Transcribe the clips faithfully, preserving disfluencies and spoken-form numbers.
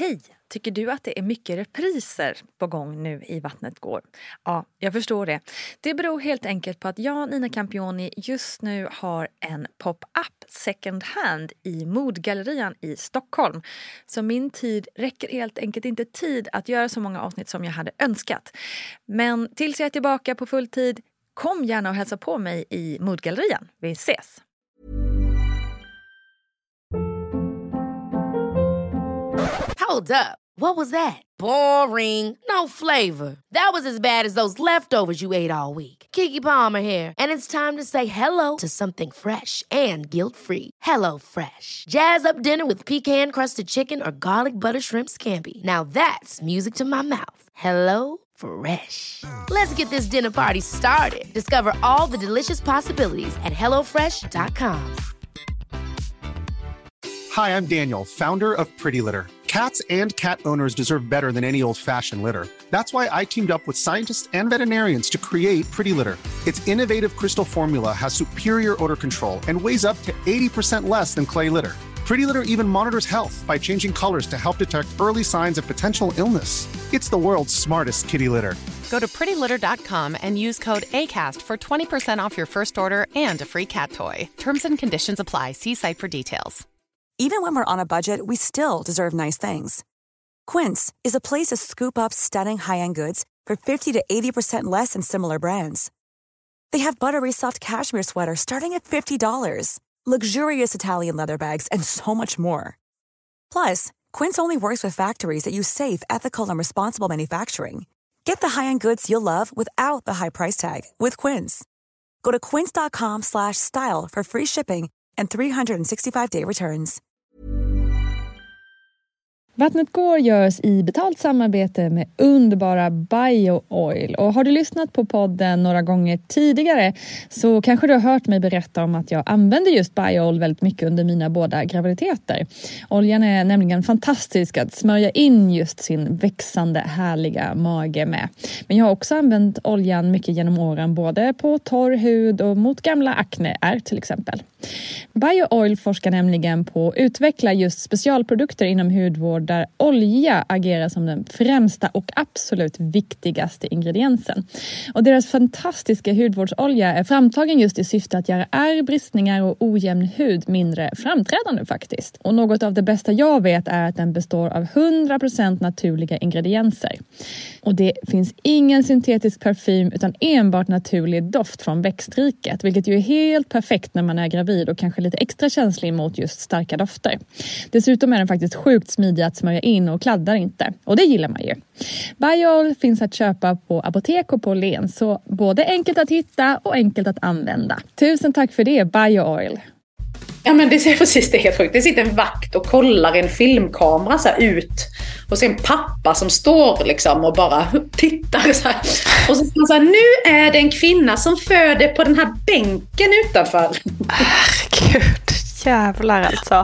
Hej! Tycker du att det är mycket repriser på gång nu i Vattnet går? Ja, jag förstår det. Det beror helt enkelt på att jag, Nina Campioni, just nu har en pop-up second hand i Modgallerian i Stockholm. Så min tid räcker helt enkelt inte tid att göra så många avsnitt som jag hade önskat. Men tills jag är tillbaka på full tid, kom gärna och hälsa på mig i Modgallerian. Vi ses! Hold up. What was that? Boring. No flavor. That was as bad as those leftovers you ate all week. Keke Palmer here, and it's time to say hello to something fresh and guilt-free. Hello Fresh. Jazz up dinner with pecan-crusted chicken or garlic butter shrimp scampi. Now that's music to my mouth. Hello Fresh. Let's get this dinner party started. Discover all the delicious possibilities at hello fresh dot com. Hi, I'm Daniel, founder of Pretty Litter. Cats and cat owners deserve better than any old-fashioned litter. That's why I teamed up with scientists and veterinarians to create Pretty Litter. Its innovative crystal formula has superior odor control and weighs up to eighty percent less than clay litter. Pretty Litter even monitors health by changing colors to help detect early signs of potential illness. It's the world's smartest kitty litter. Go to pretty litter dot com and use code ACAST for twenty percent off your first order and a free cat toy. Terms and conditions apply. See site for details. Even when we're on a budget, we still deserve nice things. Quince is a place to scoop up stunning high-end goods for fifty to eighty percent less than similar brands. They have buttery soft cashmere sweaters starting at fifty dollars, luxurious Italian leather bags, and so much more. Plus, Quince only works with factories that use safe, ethical, and responsible manufacturing. Get the high-end goods you'll love without the high price tag with Quince. Go to quince dot com slash style for free shipping and three sixty-five day returns. Vattnet går görs i betalt samarbete med underbara BioOil. Och har du lyssnat på podden några gånger tidigare så kanske du har hört mig berätta om att jag använder just BioOil väldigt mycket under mina båda graviditeter. Oljan är nämligen fantastisk att smörja in just sin växande härliga mage med. Men jag har också använt oljan mycket genom åren både på torr hud och mot gamla akneär till exempel. BioOil forskar nämligen på att utveckla just specialprodukter inom hudvård där olja agerar som den främsta och absolut viktigaste ingrediensen. Och deras fantastiska hudvårdsolja är framtagen just i syfte att göra ärr, bristningar och ojämn hud mindre framträdande faktiskt. Och något av det bästa jag vet är att den består av hundra procent naturliga ingredienser. Och det finns ingen syntetisk parfym utan enbart naturlig doft från växtriket, vilket ju är helt perfekt när man är gravid och kanske lite extra känslig mot just starka dofter. Dessutom är den faktiskt sjukt smidig att smörja in och kladdar inte. Och det gillar man ju. BioOil finns att köpa på apotek och på Len, så både enkelt att hitta och enkelt att använda. Tusen tack för det, BioOil. Ja, men det ser precis, det är helt sjukt. Det sitter en vakt och kollar en filmkamera så här ut. Och så en pappa som står liksom och bara tittar så här. Och så säger så här, nu är det en kvinna som föder på den här bänken utanför. Herregud, jävlar alltså.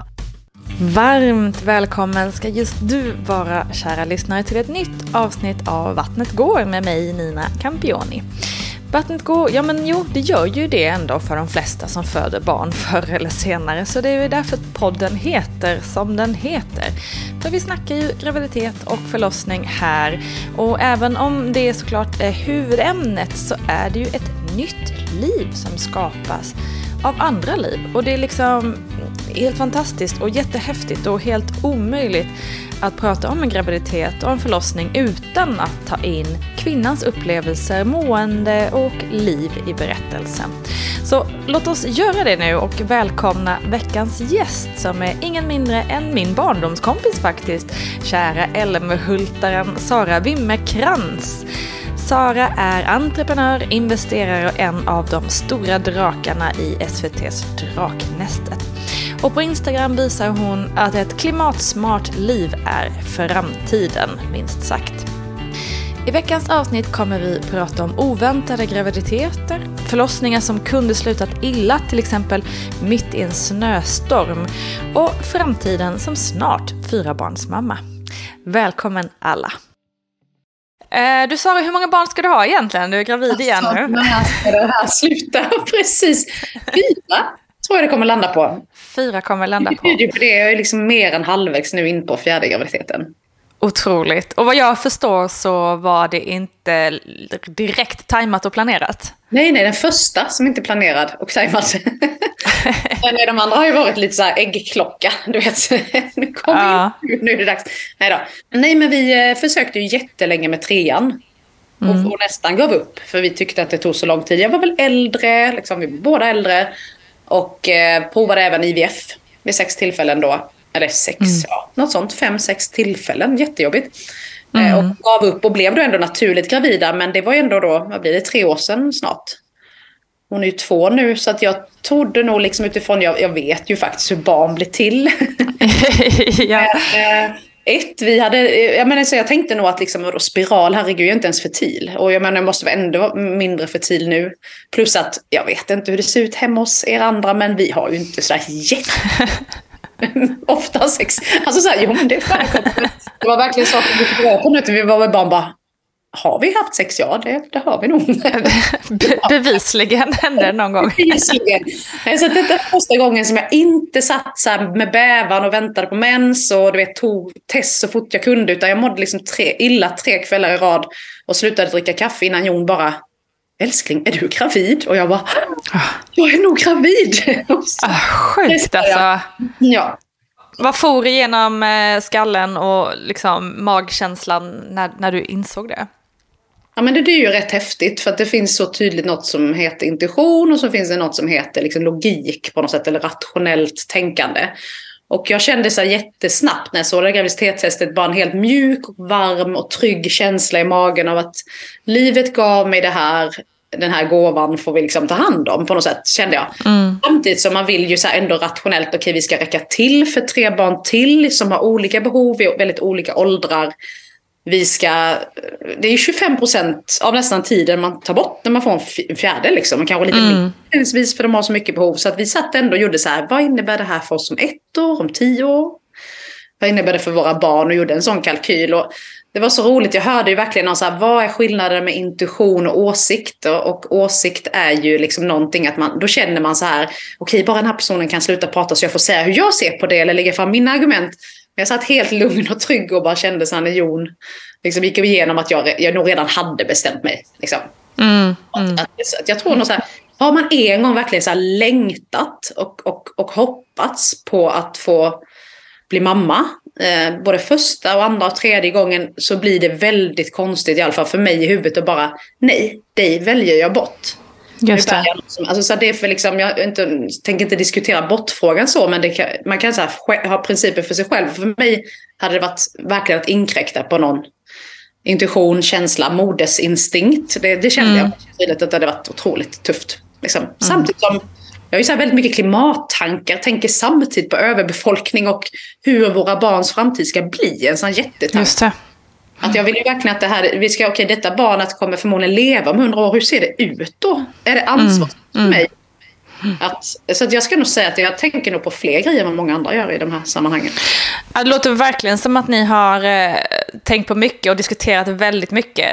Varmt välkommen ska just du vara, kära lyssnare, till ett nytt avsnitt av Vattnet går med mig, Nina Campioni. Vattnet går, ja men jo, det gör ju det ändå för de flesta som föder barn förr eller senare. Så det är ju därför podden heter som den heter. För vi snackar ju graviditet och förlossning här. Och även om det såklart är huvudämnet så är det ju ett nytt liv som skapas av andra liv. Och det är liksom helt fantastiskt och jättehäftigt och helt omöjligt att prata om en graviditet och en förlossning utan att ta in kvinnans upplevelser, mående och liv i berättelsen. Så låt oss göra det nu och välkomna veckans gäst som är ingen mindre än min barndomskompis faktiskt, kära Älmhultaren Sara Wimmercrantz. Sara är entreprenör, investerare och en av de stora drakarna i S V T:s Draknästet. Och på Instagram visar hon att ett klimatsmart liv är framtiden, minst sagt. I veckans avsnitt kommer vi prata om oväntade graviditeter, förlossningar som kunde slutat illa, till exempel mitt i en snöstorm, och framtiden som snart fyrabarnsmamma. Välkommen alla! Eh, du sa hur många barn ska du ha egentligen? Du är gravid alltså, igen nu. När ska det här sluta? Precis. Fyra tror jag det kommer landa på. Fyra kommer landa på. Det, det är liksom mer än halvvägs nu in på fjärde graviditeten. Otroligt. Och vad jag förstår så var det inte direkt tajmat och planerat. Nej, nej, den första som inte är planerad och tajmad. Men de andra har ju varit lite så här äggklocka, du vet. Nu kommer ja. in, nu är det dags. Nej då. Nej, men vi försökte ju jättelänge med trean. Mm. Och, och nästan gav upp, för vi tyckte att det tog så lång tid. Jag var väl äldre, liksom, vi var båda äldre. Och eh, provade även I V F vid sex tillfällen då. Eller sex, mm. ja, något sånt. Fem, sex tillfällen. Jättejobbigt. Mm. Eh, och gav upp och blev då ändå naturligt gravida. Men det var ändå då, vad blir det, tre år sedan snart. Hon är ju två nu, så att jag trodde nog liksom utifrån, jag, jag vet ju faktiskt hur barn blir till. ja. eh, ett, vi hade, jag menar så jag tänkte nog att liksom, spiral, herregud, jag är inte ens fertil. Och jag menar, jag måste ändå vara mindre fertil nu. Plus att, jag vet inte hur det ser ut hemma hos er andra, men vi har ju inte sådär jätte... ofta sex. Alltså såhär, jo men det är det var verkligen saker vi fick röra på nu. Vi var väl bara, bara, har vi haft sex? Ja, det, det har vi nog. Be- bevisligen hände det någon gång. Bevisligen. Så att detta var första gången som jag inte satt så här med bävan och väntade på mens och du vet, tog test så fort jag kunde, utan jag mådde liksom tre, illa tre kvällar i rad och slutade dricka kaffe innan Jon bara, älskling, är du gravid? Och jag bara, jag är nog gravid. Ah, sjukt alltså. Ja. Vad for igenom skallen och liksom magkänslan när, när du insåg det? Ja, men det, det är ju rätt häftigt, för att det finns så tydligt något som heter intuition och så finns det något som heter liksom logik på något sätt, eller rationellt tänkande. Och jag kände så jättesnabbt när jag såg det graviditetstestet bara en helt mjuk, och varm och trygg känsla i magen av att livet gav mig det här, den här gåvan får vi liksom ta hand om på något sätt, kände jag. Mm. Samtidigt som man vill ju så ändå rationellt, okej, okay, vi ska räcka till för tre barn till som har olika behov i väldigt olika åldrar. Vi ska, det är ju tjugofem procent av nästan tiden man tar bort när man får en fjärde liksom. Man kanske lite mm. minst för de har så mycket behov. Så att vi satt ändå och gjorde så här, vad innebär det här för oss om ett år, om tio år? Vad innebär det för våra barn? Och gjorde en sån kalkyl. Och det var så roligt, jag hörde ju verkligen någon så här, vad är skillnaden med intuition och åsikt? Och åsikt är ju liksom någonting att man, då känner man så här, okej, bara den här personen kan sluta prata så jag får säga hur jag ser på det eller lägga fram mina argument. Men jag satt helt lugn och trygg och bara kände så här när Jon liksom gick igenom att jag, jag nog redan hade bestämt mig. Liksom. Mm, mm. Att, att, att jag tror nog så här, har man en gång verkligen så här längtat och, och, och hoppats på att få bli mamma, eh, både första och andra och tredje gången, så blir det väldigt konstigt, i alla fall för mig i huvudet, och bara, nej, dig väljer jag bort. Just det. Alltså, så det är för liksom, jag inte, tänker inte diskutera bortfrågan så, men det kan, man kan så här, ha principer för sig själv. För mig hade det varit verkligen att inkräkta på någon intuition, känsla, modesinstinkt. Det, det kände mm. jag att det hade varit otroligt tufft. Liksom. Mm. Samtidigt som jag har ju så här väldigt mycket klimattankar, tänker samtidigt på överbefolkning och hur våra barns framtid ska bli. En sån jättetanke. Just det. Att jag vill ju verkligen att det här, vi ska, okej, detta barnet kommer förmodligen leva om hundra år. Hur ser det ut då? Är det ansvar för mm. mig? Att, så att jag ska nog säga att jag tänker nog på fler grejer än vad många andra gör i de här sammanhangen. Det låter verkligen som att ni har eh, tänkt på mycket och diskuterat väldigt mycket.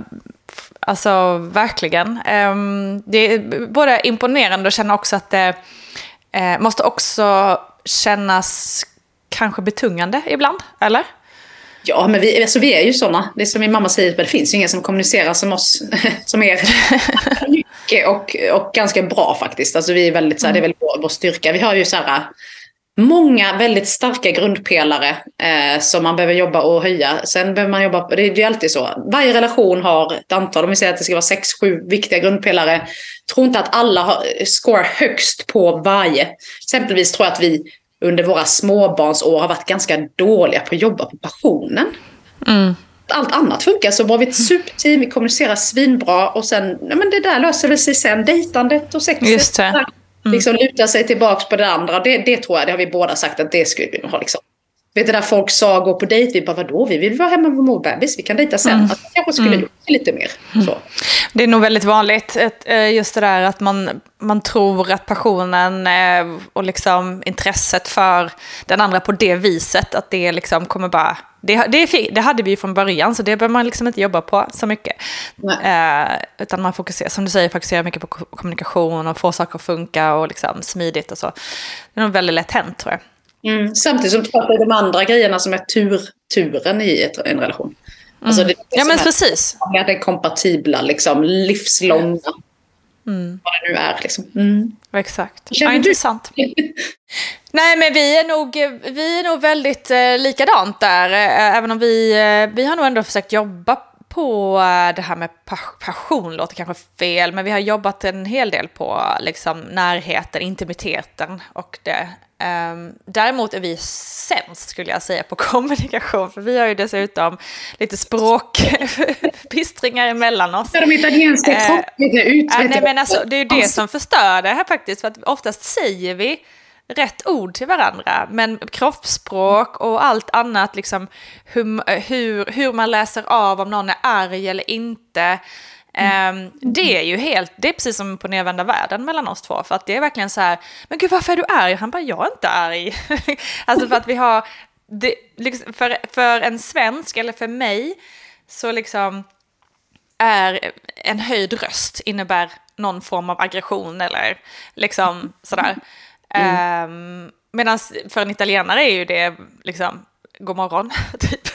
Alltså verkligen. Um, det är både imponerande och känna också att det eh, måste också kännas kanske betungande ibland, eller? Ja, men vi, alltså vi är ju såna. Det är som min mamma säger, det finns ju ingen som kommunicerar som oss, som är mycket och, och ganska bra faktiskt. Alltså vi är väldigt, så här, det är väldigt vår, vår styrka. Vi har ju så här många väldigt starka grundpelare eh, som man behöver jobba och höja. Sen behöver man jobba, det är ju alltid så. Varje relation har ett antal, om vi säger att det ska vara sex, sju viktiga grundpelare. Jag tror inte att alla har, score högst på varje. Exempelvis tror jag att vi under våra småbarnsår har varit ganska dåliga på att jobba på passionen. Mm. Allt annat funkar, så var vi ett superteam, vi kommunicerar svinbra och sen, ja, men det där löser väl sig sen, dejtandet och sexet. Just det. Mm. Liksom luta sig tillbaka på det andra. Det, det tror jag, det har vi båda sagt att det skulle vi ha liksom. Vet du, där folk sa gå på dejt, vi bara, vadå? Vi vill vara hemma med vår bebis, vi kan dejta sen. Mm. Att vi kanske skulle mm. luta lite mer. Så. Mm. Det är nog väldigt vanligt, just det där att man, man tror att passionen och liksom intresset för den andra på det viset, att det liksom kommer bara... Det, det, är, det hade vi ju från början, så det behöver man liksom inte jobba på så mycket. Eh, utan man fokuserar, som du säger, fokuserar mycket på kommunikation och få saker att funka och liksom smidigt och så. Det är nog väldigt lätt hänt, tror jag. Mm. Samtidigt som tror jag att det är de andra grejerna som är tur, turen i ett, en relation. Alltså det är det ja, men är, precis. Att det är kompatibla, liksom, livslånga. Mm. Vad det nu är. Liksom. Mm. Exakt. Ja, intressant. Nej, men vi är nog, vi är nog väldigt eh, likadant där. Eh, även om vi, eh, vi har nog ändå försökt jobba på det här med passion, låter kanske fel, men vi har jobbat en hel del på liksom närheten, intimiteten och det. Um, däremot är vi sämst, skulle jag säga, på kommunikation, för vi har ju dessutom lite språkpistringar emellan oss. De italienska uh, ut, uh, nej, men alltså, det är ju det som förstör det här faktiskt, för att oftast säger vi rätt ord till varandra, men kroppsspråk och allt annat, liksom hur, hur, hur man läser av om någon är arg eller inte, mm. um, det är ju helt, det är precis som på nedvända världen mellan oss två, för att det är verkligen så här, men gud, varför är du arg? Han bara, jag är inte arg. Alltså för att vi har det, liksom, för, för en svensk eller för mig så liksom är en höjd röst innebär någon form av aggression eller liksom sådär. Mm. Um, medan för en italienare är ju det liksom god morgon typ.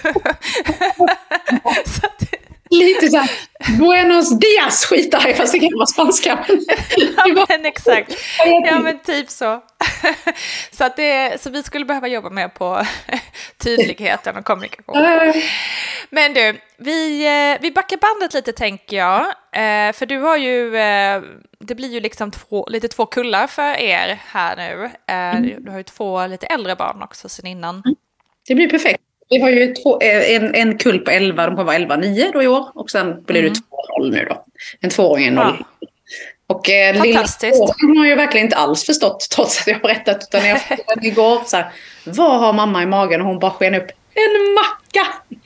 Så att, lite så här, buenos dias skitar jag, fast det kan vara spanska. Ja, men exakt. Ja, men typ så. Så, att det, så vi skulle behöva jobba mer på tydligheten och kommunikation. Men du, vi, vi backar bandet lite, tänker jag. För du har ju, det blir ju liksom två, lite två kullar för er här nu. Du har ju två lite äldre barn också sen innan. Det blir perfekt. Vi har ju två, en, en kull på elva, de kommer vara elva nio då i år. Och sen blir det mm. två noll nu då. En tvååring, en noll. Ja. Och eh, lilla tvååringen har jag verkligen inte alls förstått, trots att jag har berättat. Utan jag frågade igår så här, vad har mamma i magen? Och hon bara sken upp, en macka!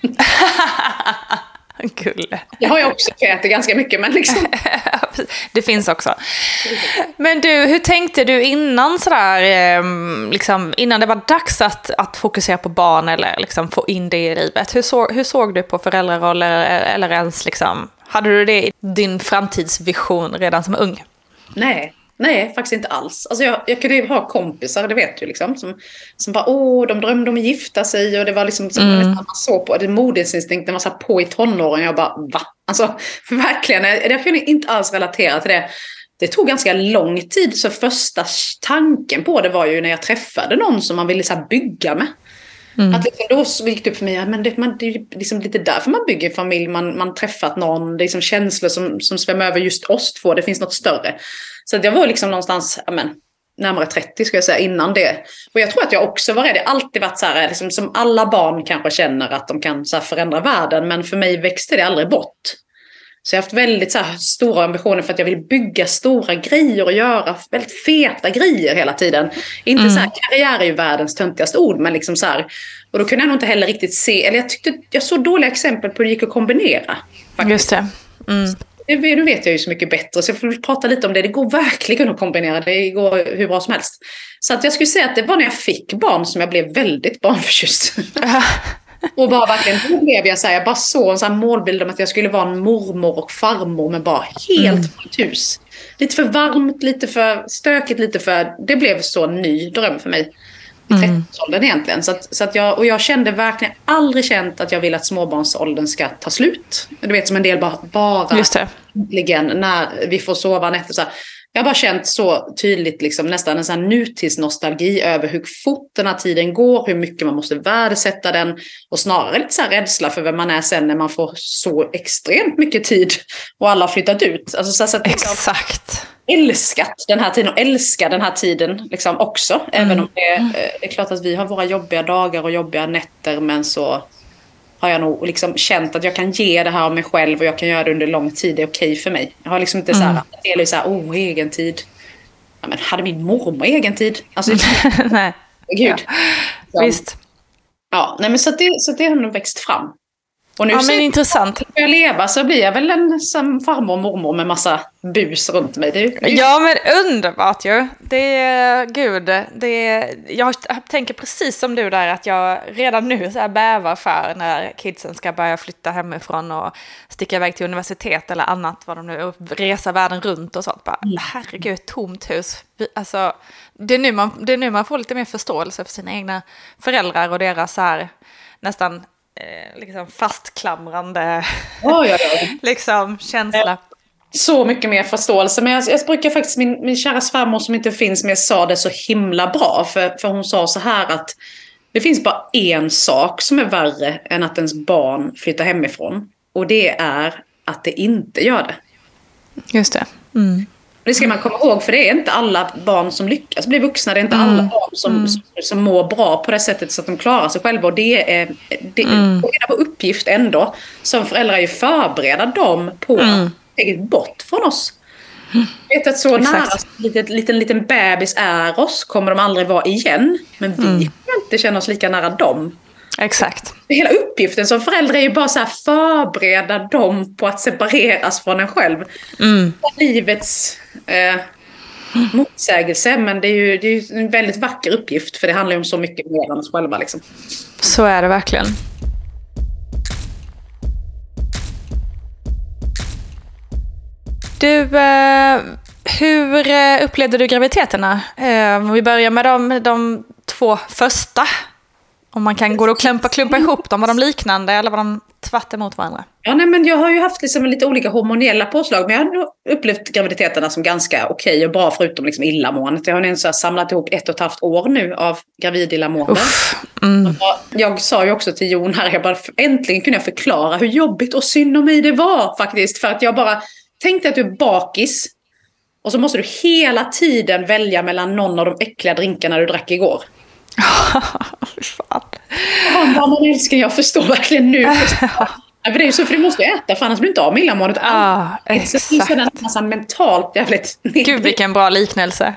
Kul. Det har jag också ätit ganska mycket, men liksom. Det finns också. Men du, hur tänkte du innan sådär, liksom, innan det var dags att, att fokusera på barn eller liksom få in det i livet? Hur, så, hur såg du på föräldraroller eller ens liksom, hade du det i din framtidsvision redan som ung? Nej. Nej, faktiskt inte alls. Alltså jag, jag kunde ju ha kompisar, det vet du liksom, som, som bara, åh, de drömde om att gifta sig, och det var liksom, som mm. man såg på, det modersinstinkten var så här på i tonåren, jag bara, va? Alltså, verkligen, jag kunde inte alls relatera till det. Det tog ganska lång tid, så första tanken på det var ju när jag träffade någon som man ville så här bygga med. Mm. Att liksom, då gick det upp för mig, men det, man, det är liksom lite därför man bygger familj, man, man träffat någon, det är liksom känslor som, som svämmar över just oss två, det finns något större. Så jag var liksom någonstans, amen, närmare trettio ska jag säga, innan det. Och jag tror att jag också var rädd, det har alltid varit så här, liksom, som alla barn kanske känner att de kan så här förändra världen, men för mig växte det aldrig bort. Så jag har haft väldigt så här stora ambitioner för att jag vill bygga stora grejer och göra väldigt feta grejer hela tiden. Inte mm. så här, karriär är ju världens töntigaste ord, men liksom så här. Och då kunde jag nog inte heller riktigt se, eller jag tyckte, jag såg dåliga exempel på hur det gick att kombinera. Faktiskt. Just det. Mm. Nu vet jag ju så mycket bättre, så jag får prata lite om det. Det går verkligen att kombinera, det går hur bra som helst. Så att jag skulle säga att det var när jag fick barn som jag blev väldigt barnförtjust. Och bara verkligen, då blev jag så här, jag bara såg en sån här målbild om att jag skulle vara en mormor och farmor, men bara helt fullt mm. hus. Lite för varmt, lite för stökigt, lite för, det blev så en ny dröm för mig. I trettioårsåldern egentligen. Så att, så att jag, och jag kände verkligen aldrig känt att jag vill att småbarnsåldern ska ta slut. Du vet, som en del bara, bara Just det. När vi får sova nätter så här. Jag har bara känt så tydligt liksom, nästan en sån här nutidsnostalgi över hur fort den här tiden går, hur mycket man måste värdesätta den, och snarare lite så här rädsla för vem man är sen när man får så extremt mycket tid och alla har flyttat ut. Alltså, så, så att, liksom, exakt. Älskat den här tiden och älskar den här tiden liksom också. Mm. Även om det är, det är klart att vi har våra jobbiga dagar och jobbiga nätter, men så har jag nog liksom känt att jag kan ge det här av mig själv och jag kan göra det under lång tid. Det är okej för mig. Jag har liksom inte mm. så här, det är så här, oh, egen tid. Ja, men hade min mormor egen tid? Alltså, nej. Gud. Ja. Visst. Ja, nej, men så det, så det har nog växt fram. Och nu ja, men intressant. När jag lever så blir jag väl en som farmor och mormor med massa bus runt mig. Det är, det är... Ja, men underbart ju. Det är, gud, det är, jag tänker precis som du där att jag redan nu så här bävar för när kidsen ska börja flytta hemifrån och sticka iväg till universitet eller annat, vad de nu, och resa världen runt och sånt. Bara, herregud, tomt hus. Alltså, det är nu man, det är nu man får lite mer förståelse för sina egna föräldrar och deras så här nästan eh, liksom fastklamrande oh, ja, ja. liksom känsla. Så mycket mer förståelse. Men jag, jag brukar faktiskt, min, min kära svärmor som inte finns med sa det så himla bra. För, för hon sa så här att det finns bara en sak som är värre än att ens barn flyttar hemifrån. Och det är att det inte gör det. Just det. Mm. Det ska man komma ihåg, för det är inte alla barn som lyckas bli vuxna. Det är inte mm. alla barn som, mm. som, som mår bra på det sättet så att de klarar sig själva. Och det är, det är mm. vår uppgift ändå som föräldrar är ju förbereda dem på mm. eget bort från oss. Mm. Jag vet att så Exakt. nära en liten, liten, liten bebis är oss kommer de aldrig vara igen. Men vi mm. kan inte känna oss lika nära dem. Exakt. Hela uppgiften som förälder är ju bara så här förbereda dem på att separeras från en själv. Mm. Livets eh, motsägelse, men det är ju det är ju en väldigt vacker uppgift för det handlar ju om så mycket mer än oss själva liksom. Så är det verkligen. Du, eh, hur upplevde du graviditeterna? Eh, om vi börjar med de, de två första. Om man kan gå och klumpa, klumpa ihop dem, var de liknande eller var de tvärt emot varandra? Ja, nej, men jag har ju haft liksom lite olika hormoniella påslag, men jag har upplevt graviditeterna som ganska okej och bra förutom liksom illamåendet. Jag har nu så samlat ihop ett och ett halvt år nu av gravid illamående. Mm. Jag sa ju också till Jon här, jag bara, äntligen kunde jag förklara hur jobbigt och synd om mig det var faktiskt. För att jag bara tänkte att du är bakis och så måste du hela tiden välja mellan någon av de äckliga drinkarna du drack igår. Fan. Ja, man älskar, jag förstår verkligen nu. Ja, för det är ju så, för du måste äta, för annars blir du inte av med illamåendet. Ah, exakt. Så finns det en massa mentalt jävligt... Gud, vilken bra liknelse.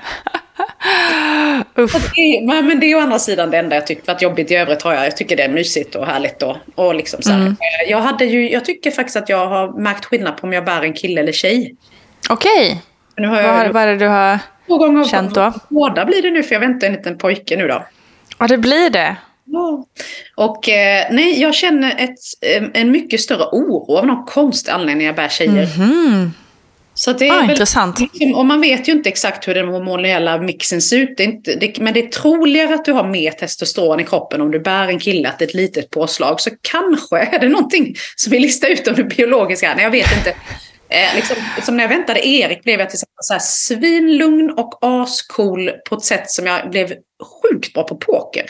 det, men, men det är å andra sidan det enda jag tycker att jobbigt i övrigt har jag. Jag tycker det är mysigt och härligt då. Och liksom så här. Mm. Jag, hade ju, jag tycker faktiskt att jag har märkt skillnad på om jag bär en kille eller tjej. Okej. Okay. Vad, vad är det du har två gånger känt då? Båda blir det nu, för jag väntar en liten pojke nu då. Ja, det blir det. Ja. Och eh, nej, jag känner ett, en mycket större oro av någon konstig anledning när jag bär tjejer. Mm-hmm. Så det är ah, väl, intressant. Och man vet ju inte exakt hur den hormonella mixen ser ut. Det är inte, det, men det är troligare att du har mer testosteron i kroppen om du bär en kille, att det är ett litet påslag. Så kanske är det någonting som vi listar ut om det biologiska. Nej, jag vet inte. Eh, liksom, som när jag väntade Erik blev jag tillsammans så här svinlugn och ascool på ett sätt som jag blev sjukt bra på poker.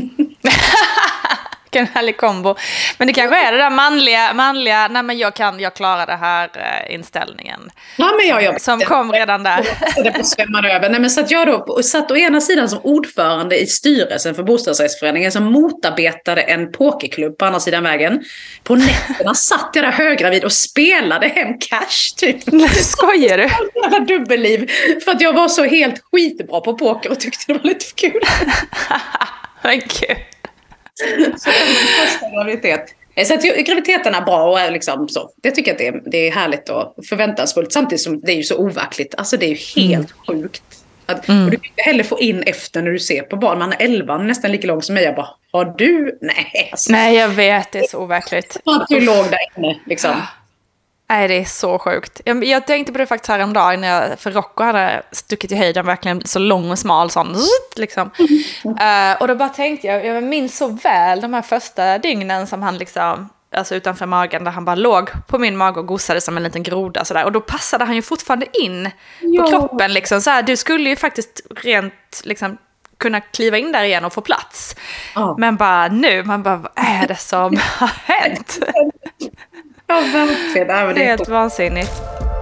Vilken härlig kombo. Men det kanske är det där manliga, manliga nej men jag kan, jag klarar det här äh, inställningen. Ja, men jag, jag, som det, kom redan där. Det på svämmar över. Nej, men så att jag då satt å ena sidan som ordförande i styrelsen för bostadsrättsföreningen som motarbetade en pokerklubb på andra sidan vägen. På nätterna satt jag där höggravid och spelade hem cash typ. Skojar du? Jävla dubbelliv. För att jag var så helt skitbra på poker och tyckte det var lite kul. Men gud. Så det är min första graviditet. Så att graviditeten är bra och liksom så. Jag tycker att det är, det är härligt och förväntansfullt. Samtidigt som det är ju så overkligt. Alltså det är ju helt mm. sjukt. Att, mm. Och du kan inte heller få in efter när du ser på barn. Man är elva, nästan lika lång som mig. Jag bara, har du? Nej. Alltså. Nej, jag vet. Det är så overkligt. Att du låg där inne liksom. Nej, det är så sjukt. Jag, jag tänkte på det faktiskt häromdagen när jag, för Rocco hade stuckit i höjden, verkligen så lång och smal sån, liksom. Mm. Uh, och då bara tänkte jag, jag minns så väl de här första dygnen som han liksom, alltså utanför magen, där han bara låg på min mage och gossade som en liten groda sådär. Och då passade han ju fortfarande in ja. på kroppen liksom. Så här, du skulle ju faktiskt rent liksom kunna kliva in där igen och få plats. Ja. Men bara nu, man bara, vad är det som har hänt? Ja, verkligen. Det är helt vansinnigt.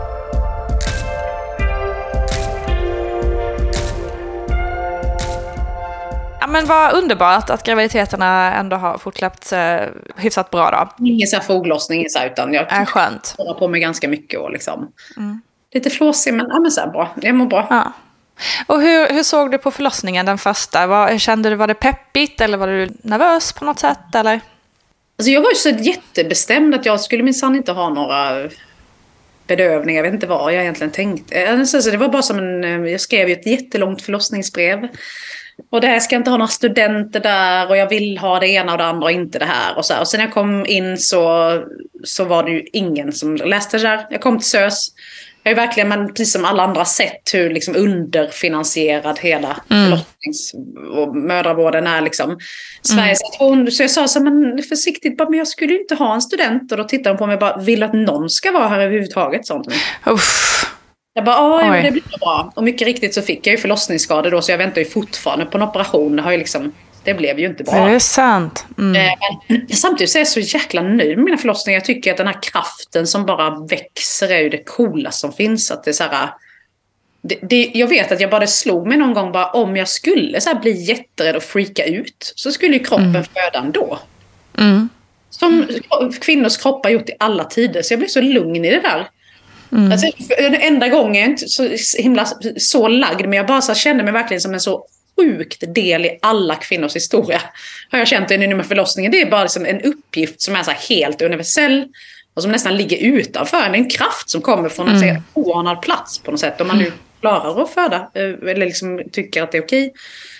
Ja, men vad underbart att graviditeterna ändå har fortlöpt eh, hyfsat bra då. Ingen så här foglossning så, utan jag är skönt. Jag på mig ganska mycket och liksom mm. lite flåsig, men, ja, men så här bra. Jag mår bra. Ja. Och hur, hur såg du på förlossningen den första? Var, kände du, var det peppigt eller var du nervös på något sätt eller? Alltså jag var ju så jättebestämd att jag skulle minsann inte ha några bedövningar. Jag vet inte vad jag egentligen tänkte. Alltså det var bara som en... Jag skrev ju ett jättelångt förlossningsbrev. Och det här ska jag inte ha några studenter där. Och jag vill ha det ena och det andra och inte det här. Och, så här. Och sen när jag kom in så, så var det ju ingen som läste det där. Jag kom till SÖS. Jag är verkligen, men precis som alla andra, sett hur liksom underfinansierad hela mm. förlossnings- och mödravården är liksom. Sveriges mm. Så jag sa så här, men försiktigt, bara, men jag skulle ju inte ha en student. Och då tittade de på mig och bara, vill att någon ska vara här överhuvudtaget? Sånt. Uff. Jag bara, ja, det blir bra. Och mycket riktigt så fick jag ju förlossningsskador då, så jag väntar ju fortfarande på en operation. Det har ju liksom, det blev ju inte bra. Det är sant. Mm. Men samtidigt så är jag så jäkla nöjd med mina förlossningar. Jag tycker att den här kraften som bara växer är ju det coolaste som finns. Att det är så här, det, det, jag vet att jag bara slog mig någon gång, bara om jag skulle så här bli jätterädd och freaka ut, så skulle ju kroppen mm. föda ändå. Mm. Som kvinnors kroppar gjort i alla tider. Så jag blev så lugn i det där. Mm. Alltså, den enda gången jag inte så himla så lagd, men jag bara så kände mig verkligen som en så sjukt del i alla kvinnors historia. Har jag känt det nu med förlossningen. Det är bara liksom en uppgift som är så helt universell och som nästan ligger utanför. Det är en kraft som kommer från en mm. oanad plats på något sätt. Om man nu klarar att föda eller liksom tycker att det är okej,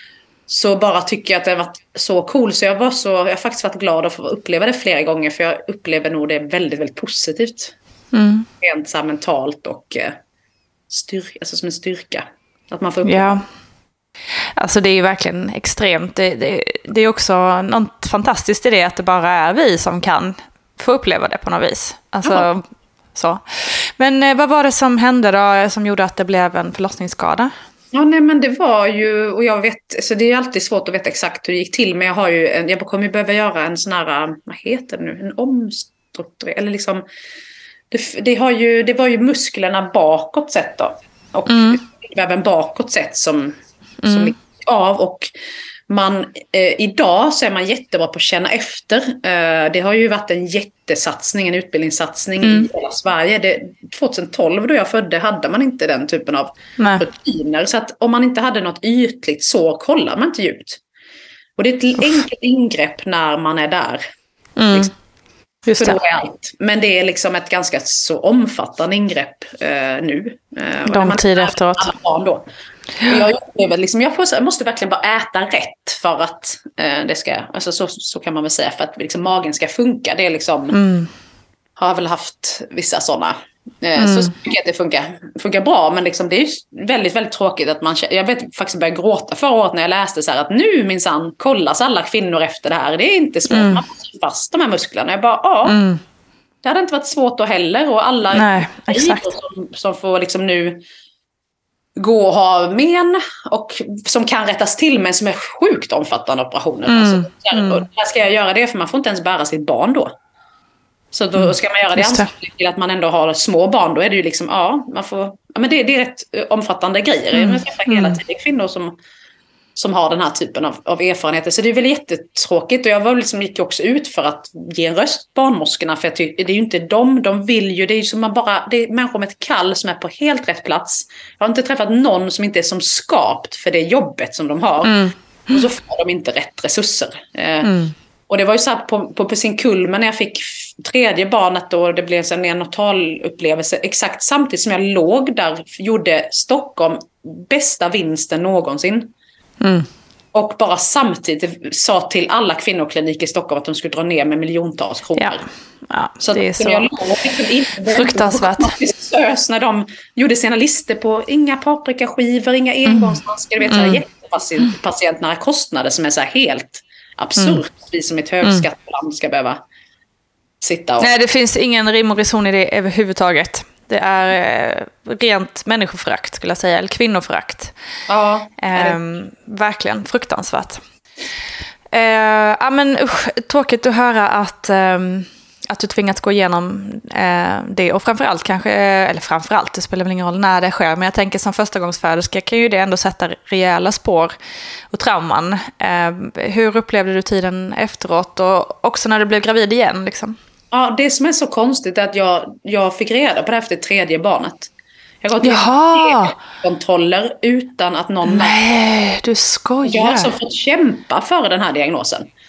så bara tycker jag att det har varit så cool. Så jag var så, jag har faktiskt varit glad att få uppleva det flera gånger, för jag upplever nog det väldigt, väldigt positivt. Mm. Rent så här mentalt och eh, styrka, alltså som en styrka. Att man får uppleva. Ja. Alltså det är ju verkligen extremt. Det, det, det är också något fantastiskt i det, att det bara är vi som kan få uppleva det på något vis. Alltså, så. Men eh, vad var det som hände då som gjorde att det blev en förlossningsskada? Ja, nej, men det var ju, och jag vet, så det är alltid svårt att veta exakt hur det gick till, men jag har ju, en, jag kommer ju behöva göra en sån här, vad heter det nu, en omstrukturering, eller liksom, det, det, har ju, det var ju musklerna bakåt sett då, och mm. även bakåt sett som, som mm. gick av, och man, eh, idag så är man jättebra på att känna efter. Eh, det har ju varit en jättesatsning, en utbildningssatsning mm. i hela Sverige. Det, tjugohundratolv då jag födde hade man inte den typen av Nej. rutiner. Så att om man inte hade något ytligt så kollar man inte djupt. Och det är ett Uff. enkelt ingrepp när man är där. Mm. Liksom. Just För då är allt. Men det är liksom ett ganska så omfattande ingrepp eh, nu. Eh, Lång tid efteråt. Då. Jag, jag, liksom, jag, får, jag måste verkligen bara äta rätt för att eh, det ska, alltså så, så kan man väl säga, för att liksom, magen ska funka. Det är liksom, mm. har väl haft vissa sådana. Eh, mm. Så tycker jag att det funkar, funkar bra, men liksom, det är väldigt, väldigt tråkigt att man, jag vet faktiskt började gråta förra året när jag läste så här att nu minsann kollas alla kvinnor efter det här. Det är inte svårt, mm. man får fast de här musklerna. Jag bara, ja, mm. det hade inte varit svårt då heller, och alla Nej, exakt. Som, som får liksom nu gå och ha men och som kan rättas till, men som är sjukt omfattande operationer. Mm. Alltså, där, mm. och där ska jag göra det, för man får inte ens bära sitt barn då. Så då mm. ska man göra det anslutning till att man ändå har små barn, då är det ju liksom, ja, man får, ja men det, det är rätt omfattande grejer. Mm. Jag träffar hela tiden kvinnor som, som har den här typen av, av erfarenheter. Så det är väl jättetråkigt, och jag var liksom, gick också ut för att ge en röst barnmorskorna, för jag tycker, det är ju inte dem, de vill ju, det är ju som man bara, det är människor med ett kall som är på helt rätt plats. Jag har inte träffat någon som inte är som skapt för det jobbet som de har. Mm. Och så får de inte rätt resurser. Mm. Och det var ju så här på, på, på sin kulmen när jag fick tredje barnet då, det blev en neonatal upplevelse exakt samtidigt som jag låg där, gjorde Stockholm bästa vinsten någonsin. Mm. Och bara samtidigt sa till alla kvinnokliniker i Stockholm att de skulle dra ner med miljontals kronor. Ja. Ja, så det är så jag liksom fruktansvärt. När de gjorde sina listor på inga paprikaskivor, inga engångshandskar, mm. du vet, så här mm. jättepatientnära kostnader som är så här helt absurt. Mm. Vi som ett högskatteland ska behöva sitta och... Nej, det finns ingen rim och reson i det överhuvudtaget. Det är eh, rent människoförakt, skulle jag säga, eller kvinnoförakt. Ja, eh, verkligen fruktansvärt. Eh, ja, men usch, tråkigt att höra att, eh, att du tvingats gå igenom eh, det. Och framförallt kanske, eller framförallt, det spelar väl ingen roll när det sker. Men jag tänker som förstagångsföderska kan ju det ändå sätta rejäla spår och trauman. Eh, hur upplevde du tiden efteråt, och också när du blev gravid igen liksom? Ja, det som är så konstigt är att jag, jag fick reda på det efter tredje barnet. Jag har gått igenom kontroller utan att någon... Nej, du skojar. Jag har alltså fått kämpa för den här diagnosen.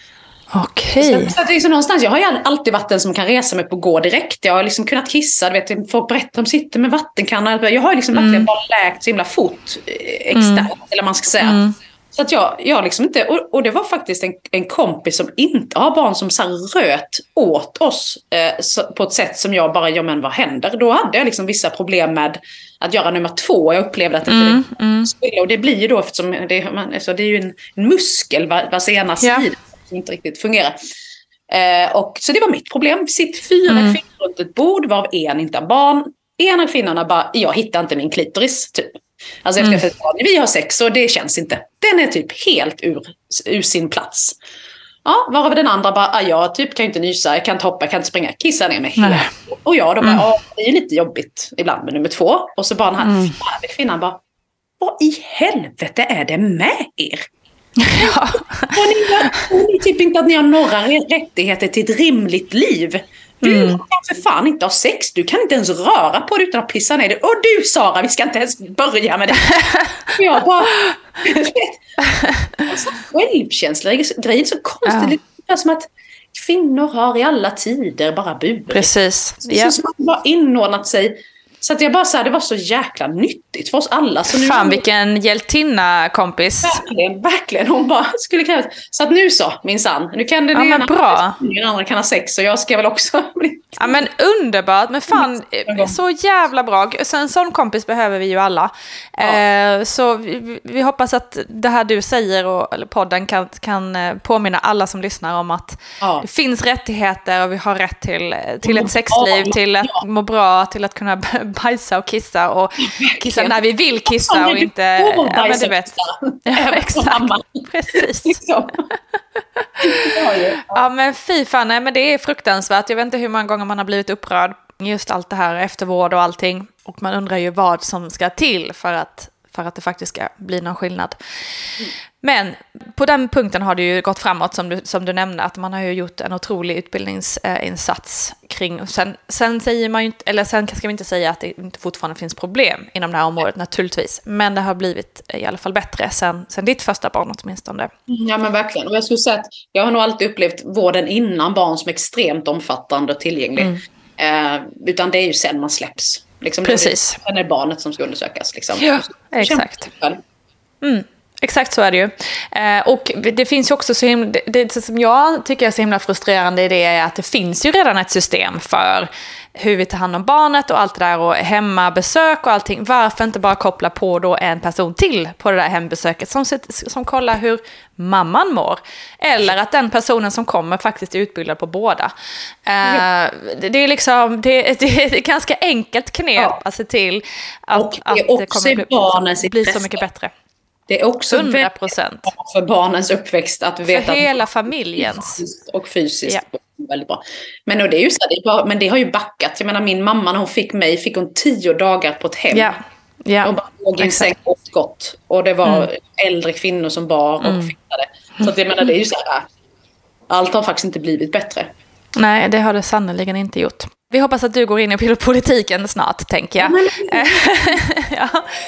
Okej. Okay. Så, så det är så någonstans, jag har ju alltid varit den som kan resa mig på gå direkt. Jag har liksom kunnat kissa, du vet, folk berättar om sitter med vattenkanna. Jag har liksom mm. verkligen bara läkt så himla fort externt, mm. eller man ska säga. Mm. Så att jag, jag liksom inte, och, och det var faktiskt en, en kompis som inte har barn som så röt åt oss eh, så, på ett sätt som jag bara, ja men vad händer? Då hade jag liksom vissa problem med att göra nummer två. Jag upplevde att det mm, inte mm. skulle, och det blir ju då eftersom det, man, alltså det är ju en, en muskel vars ena sida yeah. som inte riktigt fungerar. Eh, och, så det var mitt problem. Sitt fyra mm. kvinnor runt ett bord, varav en inte har barn. En av kvinnorna bara, jag hittar inte min klitoris typ. Alltså efter mm. att vi har sex och det känns inte. Den är typ helt ur, ur sin plats. Ja, varav den andra bara, ah, jag typ kan inte nysa, jag kan inte hoppa, jag kan inte springa, kissa ner mig helt. Och jag då bara, mm. ja, det är ju lite jobbigt ibland med nummer två. Och så bara den här mm. kvinnan bara, vad i helvete är det med er? Ja. Och ni, och ni typ inte att ni har några rättigheter till ett rimligt liv. Du mm. kan för fan inte ha sex. Du kan inte ens röra på det utan att pissa ner det. Och du Sara, vi ska inte ens börja med det. Jag bara... alltså, självkänsla grej så konstigt. Ja. Det är som att kvinnor har i alla tider bara burit. Precis. Det är som att de har inordnat sig. Så att jag bara sa, det var så jäkla nyttigt för oss alla. Så nu fan, vilken hjältinna kompis. Verkligen, verkligen. Hon bara skulle kräva. Så att nu så, minsann. Nu kan den ja, ena, bra. den andra kan ha sex och jag ska väl också bli... Ja men underbart, men fan, så jävla bra. Så en sån kompis behöver vi ju alla. Ja. Eh, så vi, vi hoppas att det här du säger, och, eller podden, kan, kan påminna alla som lyssnar om att ja. det finns rättigheter och vi har rätt till, till ett sexliv, till att ja. må bra, till att kunna bajsa och kissa och kissa när vi vill kissa och inte... Ja, men du vet. Ja, exakt. Precis. Ja, men fy fan, nej, men det är fruktansvärt. Jag vet inte hur många gånger man har blivit upprörd just allt det här, eftervård och allting. Och man undrar ju vad som ska till för att, för att det faktiskt ska bli någon skillnad. Men på den punkten har det ju gått framåt, som du, som du nämnde, att man har ju gjort en otrolig utbildningsinsats kring. Sen, sen säger man ju inte, eller sen ska vi inte säga att det inte fortfarande finns problem inom det här området, naturligtvis. Men det har blivit i alla fall bättre sen, sen ditt första barn åtminstone. Ja men verkligen. Och jag skulle säga att jag har nog alltid upplevt vården innan barn som extremt omfattande och tillgänglig. Mm. Eh, utan det är ju sen man släpps. Liksom, precis. Det är barnet som ska undersökas. Liksom. Ja, exakt. Mm. Exakt så är det ju. Eh, och det finns ju också så himla, det, det som jag tycker är så himla frustrerande i det är att det finns ju redan ett system för hur vi tar hand om barnet och allt det där, och hemmabesök och allting. Varför inte bara koppla på då en person till på det där hembesöket som, som kollar hur mamman mår, eller att den personen som kommer faktiskt är utbildad på båda. Eh, ja. det, det är liksom det, det är ett ganska enkelt knep ja. att se till att, och det, att det kommer bli, bli så mycket bättre. Det är också hundra procent för barnens uppväxt att veta för hela att familjens fysiskt och fysiskt ja. väldigt bra. Men och det är ju så det är bara, men det har ju backat. Jag menar, min mamma när hon fick mig fick hon tio dagar på ett hem. Ja. Ja. Och bara låg i en säng och åt gott. Och det var mm. äldre kvinnor som bar och mm. fixade. Så att jag menar, det är ju så här, allt har faktiskt inte blivit bättre. Nej, det har det sannoliken inte gjort. Vi hoppas att du går in i politiken snart, tänker jag. Ja, ja.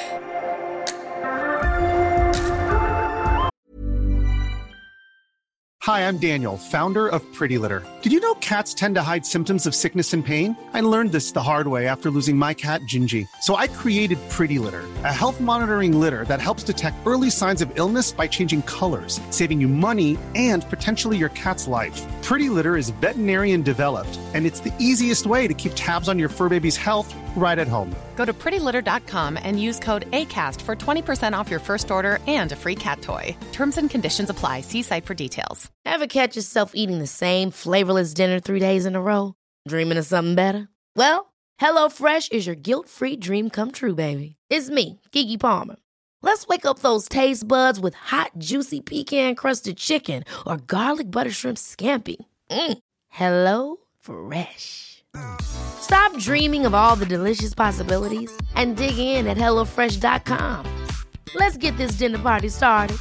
Hi, I'm Daniel, founder of Pretty Litter. Did you know cats tend to hide symptoms of sickness and pain? I learned this the hard way after losing my cat, Gingy. So I created Pretty Litter, a health monitoring litter that helps detect early signs of illness by changing colors, saving you money and potentially your cat's life. Pretty Litter is veterinarian developed, and it's the easiest way to keep tabs on your fur baby's health right at home. Go to pretty litter dot com and use code ACAST for twenty percent off your first order and a free cat toy. Terms and conditions apply. See site for details. Ever catch yourself eating the same flavorless dinner three days in a row? Dreaming of something better? Well, HelloFresh is your guilt-free dream come true, baby. It's me, Keke Palmer. Let's wake up those taste buds with hot, juicy pecan-crusted chicken or garlic butter shrimp scampi. Mm. Hello Fresh. Stop dreaming of all the delicious possibilities and dig in at hello fresh dot com. Let's get this dinner party started.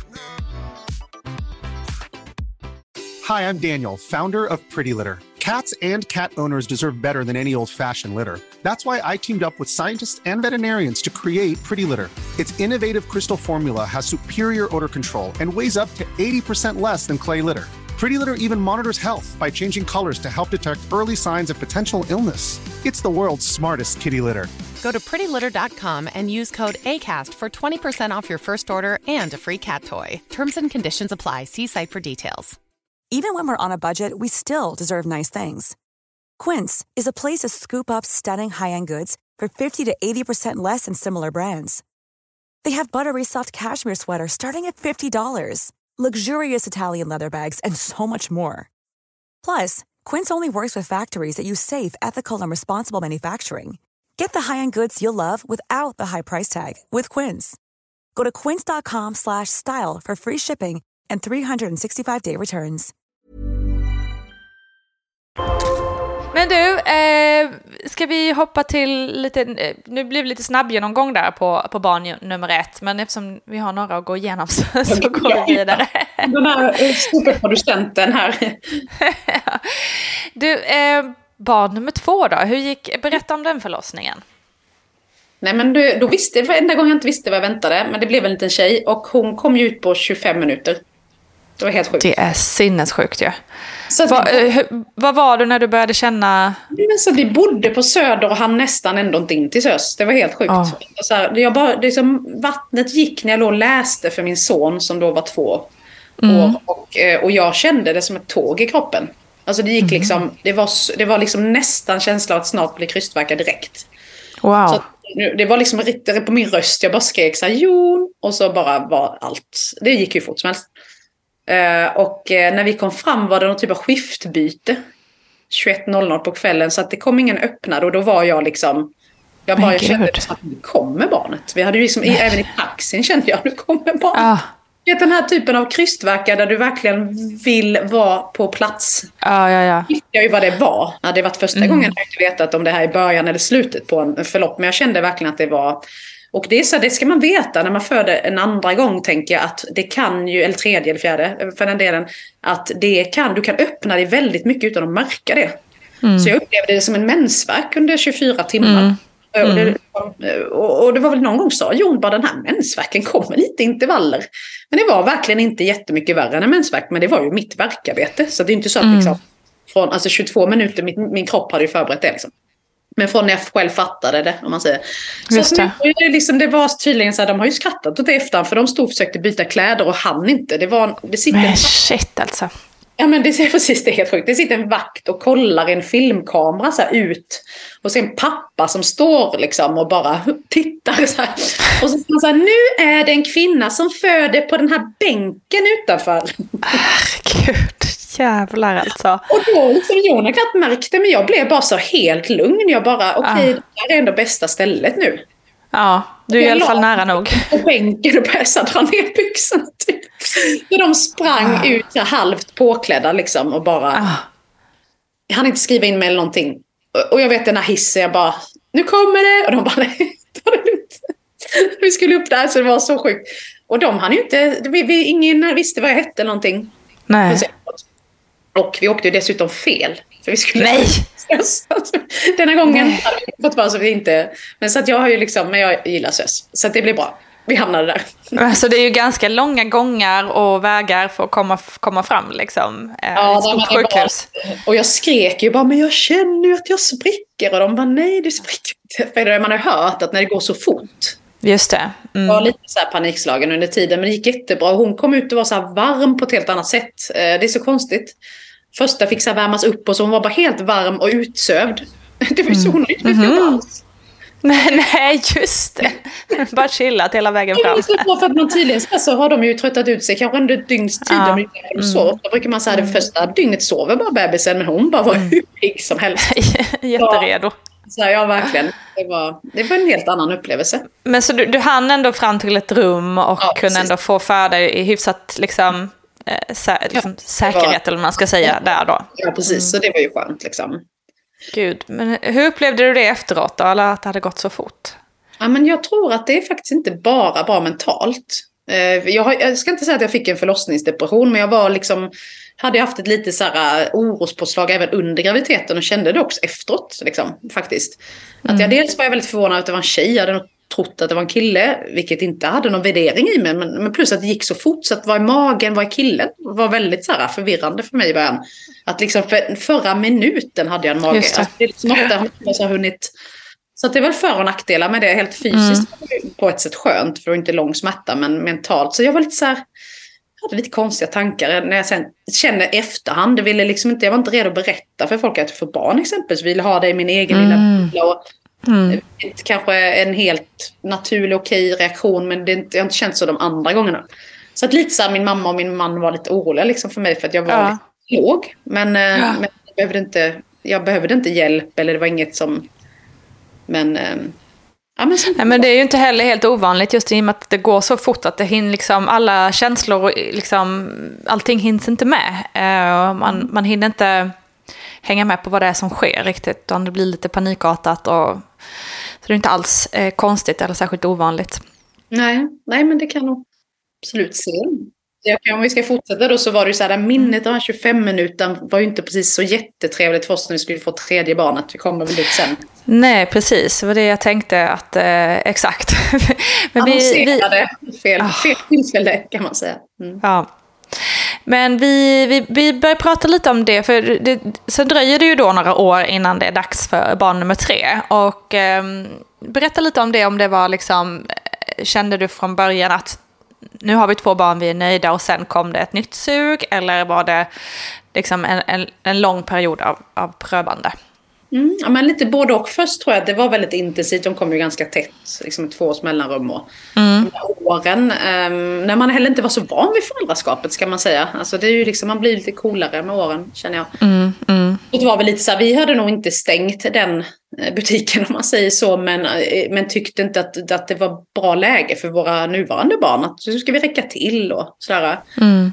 Hi, I'm Daniel, founder of Pretty Litter. Cats and cat owners deserve better than any old-fashioned litter. That's why I teamed up with scientists and veterinarians to create Pretty Litter. Its innovative crystal formula has superior odor control and weighs up to eighty percent less than clay litter. Pretty Litter even monitors health by changing colors to help detect early signs of potential illness. It's the world's smartest kitty litter. Go to pretty litter dot com and use code ACAST for twenty percent off your first order and a free cat toy. Terms and conditions apply. See site for details. Even when we're on a budget, we still deserve nice things. Quince is a place to scoop up stunning high-end goods for fifty to eighty percent less than similar brands. They have buttery soft cashmere sweaters starting at fifty dollars, luxurious Italian leather bags, and so much more. Plus, Quince only works with factories that use safe, ethical, and responsible manufacturing. Get the high-end goods you'll love without the high price tag with Quince. Go to quince dot com slash style for free shipping and three sixty-five day returns. Men du, eh, ska vi hoppa till lite, eh, nu blir det lite snabb genomgång där på, på barn nummer ett, men eftersom vi har några att gå igenom så, så går vi vidare. Den här superproducenten här. Du, eh, barn nummer två då, hur gick, berätta om den förlossningen. Nej, men du, då visste jag, enda gången jag inte visste vad jag väntade, men det blev en liten tjej och hon kom ju ut på tjugofem minuter. Det var helt sjukt. Det är sinnessjukt ju. Ja. Så Va, vi, hur, vad var du när du började känna? Men så vi bodde på Söder och han nästan ändå inte in till Sös. Det var helt sjukt. Oh. Så här, jag bara, det som, vattnet gick när jag låg och läste för min son som då var två mm. år. Och, och jag kände det som ett tåg i kroppen. Alltså det gick mm. liksom, det var, det var liksom nästan känsla att snart bli krystvärkad direkt. Wow. Så det var liksom rittare på min röst. Jag bara skrek så här, Jon. Och så bara var allt. Det gick ju fort som helst. Uh, och uh, när vi kom fram var det någon typ av skiftbyte tjugoett noll noll på kvällen, så att det kom ingen öppnare och då var jag liksom jag bara jag kände att nu kommer barnet. Vi hade ju liksom i, även i taxin kände jag nu kommer barnet. Ah. Det är den här typen av krystvärkar där du verkligen vill vara på plats. Ah, ja, ja. Jag visste ju vad det var. Ja, det var första mm. gången jag inte vetat om det här i början eller slutet på en förlopp, men jag kände verkligen att det var. Och det är så, det ska man veta när man föder en andra gång, tänker jag, att det kan ju, eller tredje eller fjärde för den delen, att det kan, du kan öppna dig väldigt mycket utan att märka det. Mm. Så jag upplevde det som en mensvärk under tjugofyra timmar. Mm. Mm. Och, det, och, och det var väl någon gång sa Jon bara, den här mensvärken kommer lite intervaller. Men det var verkligen inte jättemycket värre än en mensvärk, men det var ju mitt verkarbete. Så det är inte så att mm. liksom, från alltså tjugotvå minuter, min, min kropp hade ju förberett det liksom. Men från när jag själv fattade det, om man säger. Så Just det. Nu, det, liksom, det var tydligen så här, de har ju skrattat åt det efterhand, för de stod och försökte byta kläder och han inte. Det var, det sitter men en, shit alltså. Ja, men det är precis, det är helt sjukt. Det sitter en vakt och kollar en filmkamera så här ut. Och så en pappa som står liksom och bara tittar så här. Och så säger så här, nu är det en kvinna som föder på den här bänken utanför. Herregud. Jävlar alltså. Och då liksom Jon har knappt märkte, men jag blev bara så helt lugn. Jag bara, okej, okay, ah. det här är ändå bästa stället nu. Ja, du är i alla fall nära nog. På bänken och började dra ner byxorna typ. Så de sprang ah. ut så halvt påklädda liksom och bara ah. jag hann inte skriva in mig eller någonting. Och jag vet den här hissen, jag bara, nu kommer det. Och de bara, ta det lugnt. Vi skulle upp där så det var så sjukt. Och de hann ju inte, vi, vi, ingen visste vad jag hette eller någonting. Nej. Och vi åkte ju dessutom fel. För vi skulle Nej! Denna gången Nej. hade vi fått bara så vi inte. Men så att jag har ju liksom, men jag gillar S Ö S. Så att det blir bra. Vi hamnade där. Alltså det är ju ganska långa gångar och vägar för att komma, komma fram liksom. Ja, ett stort sjukhus. Bara, och jag skrek ju bara, men jag känner ju att jag spricker. Och de bara, nej du spricker inte. För man har hört att när det går så fort. Just det. Mm. Jag var lite så här panikslagen under tiden, men det gick jättebra. Hon kom ut och var så här varm på ett helt annat sätt. Det är så konstigt. Första fick så här värmas upp och så hon var bara helt varm och utsövd. Det var ju så hon inte mm. mm. alls. Nej, nej, just det. Bara chillat hela vägen fram. Det är så för att man tydligen så har de ju tröttat ut sig kanske under dygns tid. Ja. Mm. Så då brukar man säga det första dygnet sover bara bebisen, men hon bara var hur pigg som helst. Jätteredo. Så ja, verkligen. Det var, det var en helt annan upplevelse. Men så du, du hann ändå fram till ett rum och ja, kunde ändå få färda i hyfsat liksom, eh, sä, liksom ja, säkerhet var, eller vad man ska säga ja, där då. Ja, precis. Mm. Så det var ju skönt liksom. Gud, men hur upplevde du det efteråt då? Eller att det hade gått så fort? Ja, men jag tror att det är faktiskt inte bara bra mentalt. Jag, har, jag ska inte säga att jag fick en förlossningsdepression, men jag var liksom, hade haft ett lite så här orospåslag även under graviditeten och kände det också efteråt liksom, faktiskt. Mm. Att jag dels var jag väldigt förvånad att det var en tjej. Jag hade nog trott att det var en kille, vilket inte hade någon värdering i mig, men, men plus att det gick så fort så att vad är magen, vad är killen, var väldigt så här förvirrande för mig i början. Att liksom för, förra minuten hade jag en mage. Just det. Alltså, det är liksom ofta jag har hunnit. Så att det är väl för- och nackdelar med det, helt fysiskt mm. på ett sätt skönt, för att inte lång smärta, men mentalt. Så jag var lite så här, jag hade lite konstiga tankar när jag sen känner efterhand. Jag ville liksom inte, jag var inte redo att berätta för folk att jag får barn exempelvis. Jag ville ha det i min egen mm. lilla bubbla och mm. kanske en helt naturlig okej reaktion, men det är inte, jag har inte känt så de andra gångerna. Så att lite så här, min mamma och min man var lite oroliga liksom för mig för att jag var ja. lite låg. Men, ja. men jag, behövde inte, jag behövde inte hjälp, eller det var inget som... Men... Ja, men, Nej, men det är ju inte heller helt ovanligt just i och med att det går så fort att det hinner liksom alla känslor och liksom allting hinns inte med. Uh, man, man hinner inte hänga med på vad det är som sker riktigt, utan det blir lite panikartat och så det är inte alls eh, konstigt eller särskilt ovanligt. Nej, nej, men det kan nog absolut se. Jag kan, om vi ska fortsätta då, så var det ju så här, minnet av tjugofem minuter var ju inte precis så jättetrevligt för oss när vi skulle få tredje barnet. Vi kommer väl dit sen. Nej, precis. Det var det jag tänkte att, eh, exakt. Men vi, vi fel, oh. fel tillfälle kan man säga. Mm. Ja. Men vi, vi, vi börjar prata lite om det, för det, sen dröjer det ju då några år innan det är dags för barn nummer tre. Och eh, berätta lite om det, om det var liksom, kände du från början att nu har vi två barn, vi är nöjda, och sen kom det ett nytt sug, eller var det liksom en, en, en lång period av, av prövande? Mm, ja, men lite både och. Först tror jag att det var väldigt intensivt, de kom ju ganska tätt, liksom två års mellanrum och mm. åren, um, när man heller inte var så van vid föräldraskapet, ska man säga. Alltså det är ju liksom, man blir lite coolare med åren, känner jag. Mm, mm. Och det var väl lite så här, vi hade nog inte stängt den butiken om man säger så, men, men tyckte inte att, att det var bra läge för våra nuvarande barn, att så ska vi räcka till och sådär. Mm.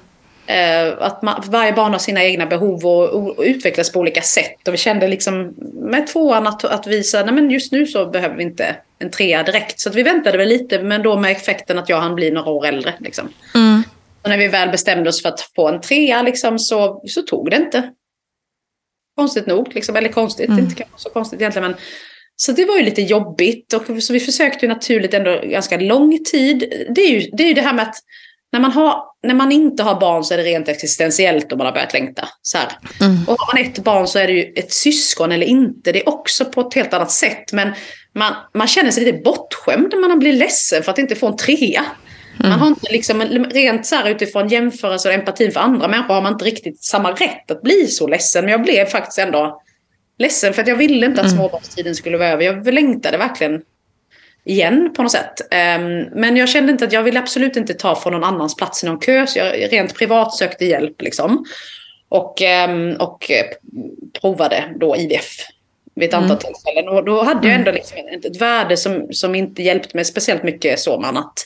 Att man, varje barn har sina egna behov och, och utvecklas på olika sätt, och vi kände liksom med tvåan att, att vi sa, nej men just nu så behöver vi inte en trea direkt, så att vi väntade väl lite, men då med effekten att jag hann bli några år äldre liksom. Mm. Och när vi väl bestämde oss för att få en trea liksom, så, så tog det inte konstigt nog liksom, eller konstigt, mm. inte kanske så konstigt egentligen, men så det var ju lite jobbigt, och så vi försökte ju naturligt ändå ganska lång tid. Det är ju det, är ju det här med att När man, har, när man inte har barn så är det rent existentiellt om man har börjat längta. Så här. Mm. Och har man ett barn så är det ju ett syskon eller inte. Det är också på ett helt annat sätt. Men man, man känner sig lite bortskämd när man blir ledsen för att inte få en trea. Mm. Man har inte liksom, rent så här utifrån jämförelse och empatin för andra människor har man inte riktigt samma rätt att bli så ledsen. Men jag blev faktiskt ändå ledsen för att jag ville inte att mm. småbarnstiden skulle vara över. Jag längtade verkligen igen på något sätt. Um, men jag kände inte att jag ville absolut inte ta från någon annans plats i någon kö. Så jag rent privat sökte hjälp liksom. Och, um, och provade då I V F vid ett antal mm. tillfällen. Och då hade jag ändå liksom ett, ett värde som, som inte hjälpte mig speciellt mycket, så man att,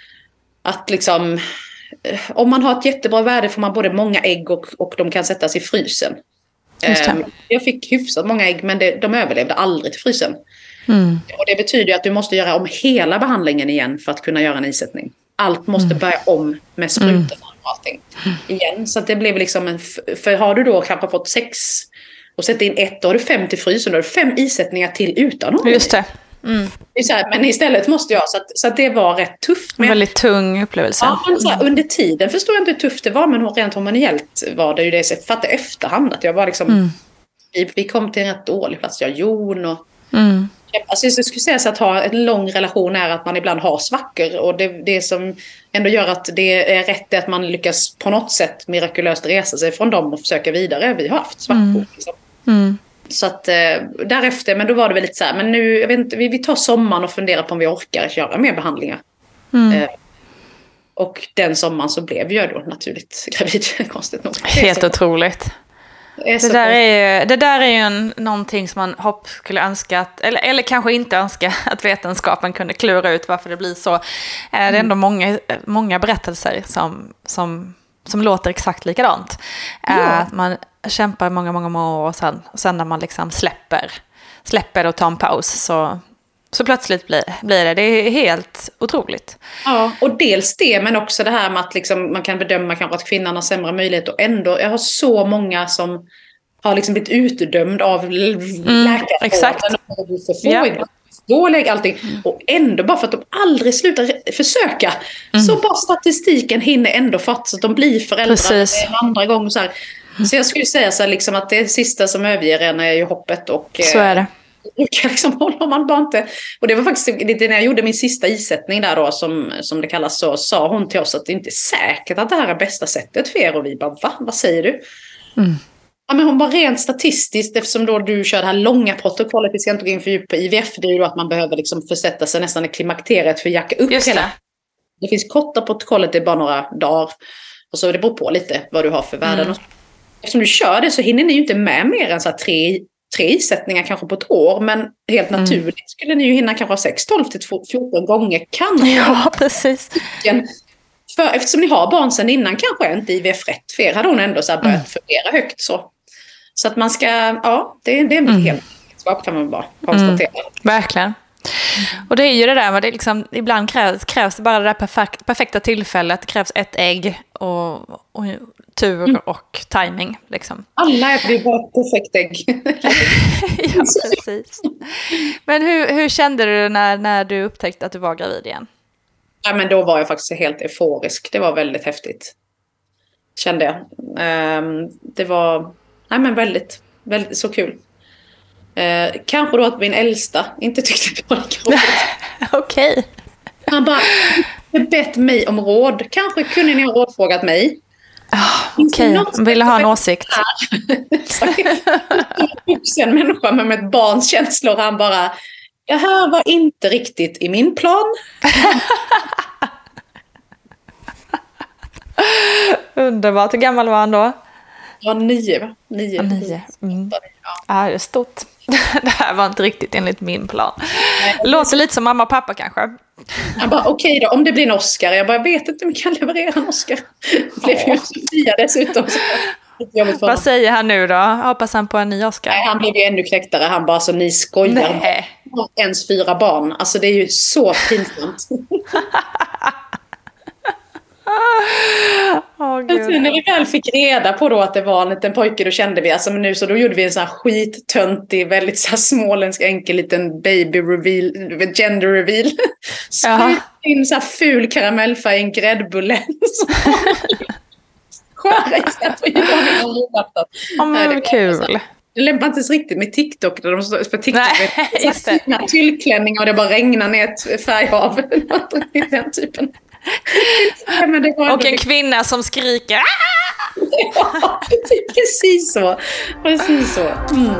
att liksom, om man har ett jättebra värde får man både många ägg och, och de kan sättas i frysen. Um, jag fick hyfsat många ägg, men det, de överlevde aldrig till frysen. Mm. Och det betyder att du måste göra om hela behandlingen igen för att kunna göra en isättning. Allt måste mm. börja om med sprutorna mm. och allting igen. Så att det blev liksom en, för har du då kanske fått sex och sätta in ett, då har du fem till frysen, då har du fem isättningar till utan honom. Just det. Mm. Det är så här, men istället måste jag, så att, så att det var rätt tufft. En väldigt tung upplevelse. Ja, men så här, under tiden förstår jag inte hur tufft det var, men rent hormonellt var det ju det. Så jag fattade efterhand att jag var liksom, mm. vi, vi kom till en rätt dålig plats, jag och Jon och mm. alltså jag skulle säga så att ha en lång relation är att man ibland har svackor, och det, det som ändå gör att det är rätt är att man lyckas på något sätt mirakulöst resa sig från dem och försöka vidare. Vi har haft svackor mm. liksom. Mm. Så att eh, därefter, men då var det väl lite så här, men nu, jag vet inte, vi, vi tar sommaren och funderar på om vi orkar göra mer behandlingar. Mm. Eh, och den sommaren så blev jag då naturligt gravid, konstigt nog. Helt otroligt. Det där, är ju, det där är ju en, någonting som man hopp skulle önska att, eller, eller kanske inte önska att vetenskapen kunde klura ut varför det blir så. Mm. Det är ändå många, många berättelser som, som, som låter exakt likadant. Ja. Att man kämpar många, många, många år och sen, och sen när man liksom släpper, släpper och tar en paus så, så plötsligt blir, blir det. Det är helt otroligt. Ja, och dels det, men också det här med att liksom, man kan bedöma kanske att kvinnan har sämre möjlighet, och ändå, jag har så många som har liksom blivit utdömd av läkare. Mm, exakt. Ja. dålig, allting. Mm. Och ändå bara för att de aldrig slutar försöka. Mm. Så bara statistiken hinner ändå fatta så att de blir föräldrar en andra gång. Så, här. Så jag skulle säga så här, liksom, att det sista som överger en är ju hoppet. Och, så är det. Eh, liksom, håller man bara inte. Och det var faktiskt lite när jag gjorde min sista isättning där då, som, som det kallas, så sa hon till oss att det inte är säkert att det här är bästa sättet för er. Och vi bara, va? Vad säger du? Mm. Ja, men hon var rent statistiskt, eftersom då du kör det här långa protokollet, vi ska inte gå in för djup på I V F, det är ju då att man behöver liksom försätta sig nästan i klimakteriet för att jacka upp hela. Det. det finns korta protokollet, det är bara några dagar. Och så det beror på lite vad du har för värden. Mm. Eftersom du kör det så hinner ni ju inte med mer än så här tre, tre isättningar kanske på ett år. Men helt naturligt mm. skulle ni ju hinna kanske sex, tolv till fjorton gånger. Kanske. Ja, precis. För eftersom ni har barn sedan innan kanske inte I V F rätt för er hade hon ändå så här börjat mm. fundera högt så. Så att man ska, ja, det, det är en mm. helt svag kan man bara konstatera. Mm. Verkligen. Och det är ju det där, men det är liksom, ibland krävs, krävs det bara det där perfekt, perfekta tillfället. Det krävs ett ägg och, och tur mm. och timing. Liksom. Alla är ju bara ett perfekt ägg. Ja, precis. Men hur, hur kände du när, när du upptäckte att du var gravid igen? Ja, men då var jag faktiskt helt euforisk. Det var väldigt häftigt. Kände jag. Um, det var nej, men väldigt, väldigt så kul. Uh, kanske då att min äldsta inte tyckte det var roligt. Okej. Okay. Han bara bett mig om råd. Kanske kunde ni ha rådfrågat mig. Oh, Okej, okay. Ville ha en åsikt. Vuxen människa med ett barns känslor. Han bara, det här var inte riktigt i min plan. Underbart. Hur gammal var han då? Ja, nio. va? Nio. Ja, nio. Mm. Ja, det är stort. Det här var inte riktigt enligt min plan. Nej, låter lite som mamma och pappa kanske. Jag bara, okej okay då, om det blir en Oscar. Jag bara, jag vet inte om vi kan leverera en Oscar. Det blev ju Sofia dessutom. Vad säger han nu då? Hoppas han på en ny Oscar? Nej, han blev ju ännu knäcktare. Han bara, så ni skojar. Nej. Ens fyra barn. Alltså det är ju så pinsamt. Oh, sen när vi väl fick reda på då att det var en liten pojke, då kände vi alltså, men nu så då gjorde vi en sån här skittöntig, väldigt så här småländsk enkel liten baby reveal, gender reveal. Sprayade in så här ful karamellfärg i en gräddbulle. Sköra istället för att göra en rullaptat. Ja, men det kul. Det lämpar inte så riktigt med TikTok. Där de står, för TikTok är just det. Tyllklänning och det bara regnar ner ett färghav. Den typen. Ja, men det var och en kvinna som skriker. Ja, precis så. Precis så. Mm.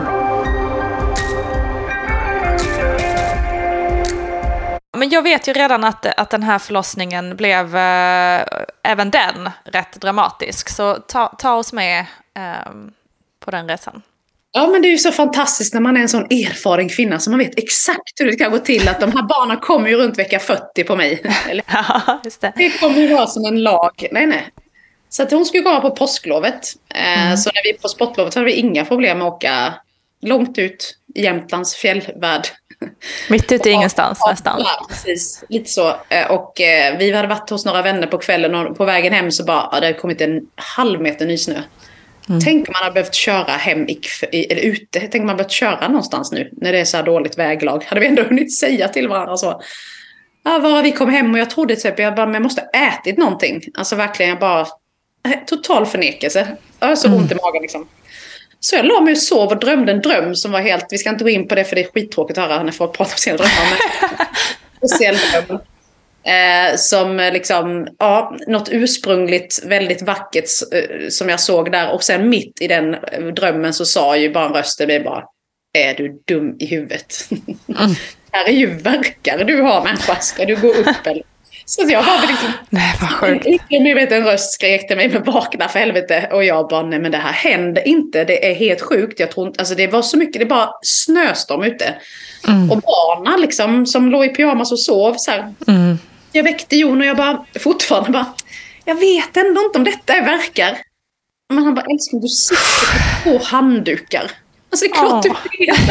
Men jag vet ju redan att, att den här förlossningen blev äh, även den rätt dramatisk. Så ta, ta oss med äh, på den resan. Ja, men det är ju så fantastiskt när man är en sån erfaren kvinna så man vet exakt hur det kan gå till. Att de här barnen kommer ju runt vecka fyrtio på mig. Eller? Ja, just det. Det kommer ju vara som en lag. Nej, nej. Så att hon skulle komma på påsklovet. Mm. Så när vi på sportlovet hade vi inga problem med att åka långt ut i Jämtlands fjällvärld. Mitt ute i ingenstans ja, nästan. Ja, precis. Lite så. Och vi hade varit hos några vänner på kvällen och på vägen hem så bara, ja, det hade kommit en halv meter nysnö. Mm. Tänk om man har behövt köra hem i, eller ute. Tänk om man har behövt köra någonstans nu när det är så här dåligt väglag. Hade vi ändå hunnit säga till varandra så. Ja, var vi kom hem och jag trodde typ jag bara, men jag måste ätit någonting. Alltså verkligen jag bara total förnekelse. Jag har så ont i magen liksom. Så jag la mig och sov och drömde en dröm som var helt, vi ska inte gå in på det för det är skittråkigt att höra när folk pratar om sina drömmar. Men speciell dröm. Eh, som liksom, ja, något ursprungligt väldigt vackert eh, som jag såg där. Och sen mitt i den eh, drömmen så sa ju bara en röst i mig bara, är du dum i huvudet? Mm. Här är ju verkar du har människa, ska du gå upp eller? Så jag var liksom, nej vad sjukt. Jag vet en röst skrek till mig med vakna för helvete. Och jag bara, nej men det här händer inte, det är helt sjukt. Jag tror inte, alltså det var så mycket, det bara snöstorm ute. Mm. Och barnen liksom som låg i pyjamas och sov så här. Mm. Jag väckte Jon och jag bara, fortfarande bara, jag vet ändå inte om detta är verkar. Men han bara, älskling, du sitter på två handdukar. Alltså det är klart oh. du vet.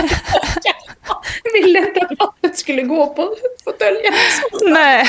Jag ville inte att vattnet skulle gå på fåtöljen. Nej.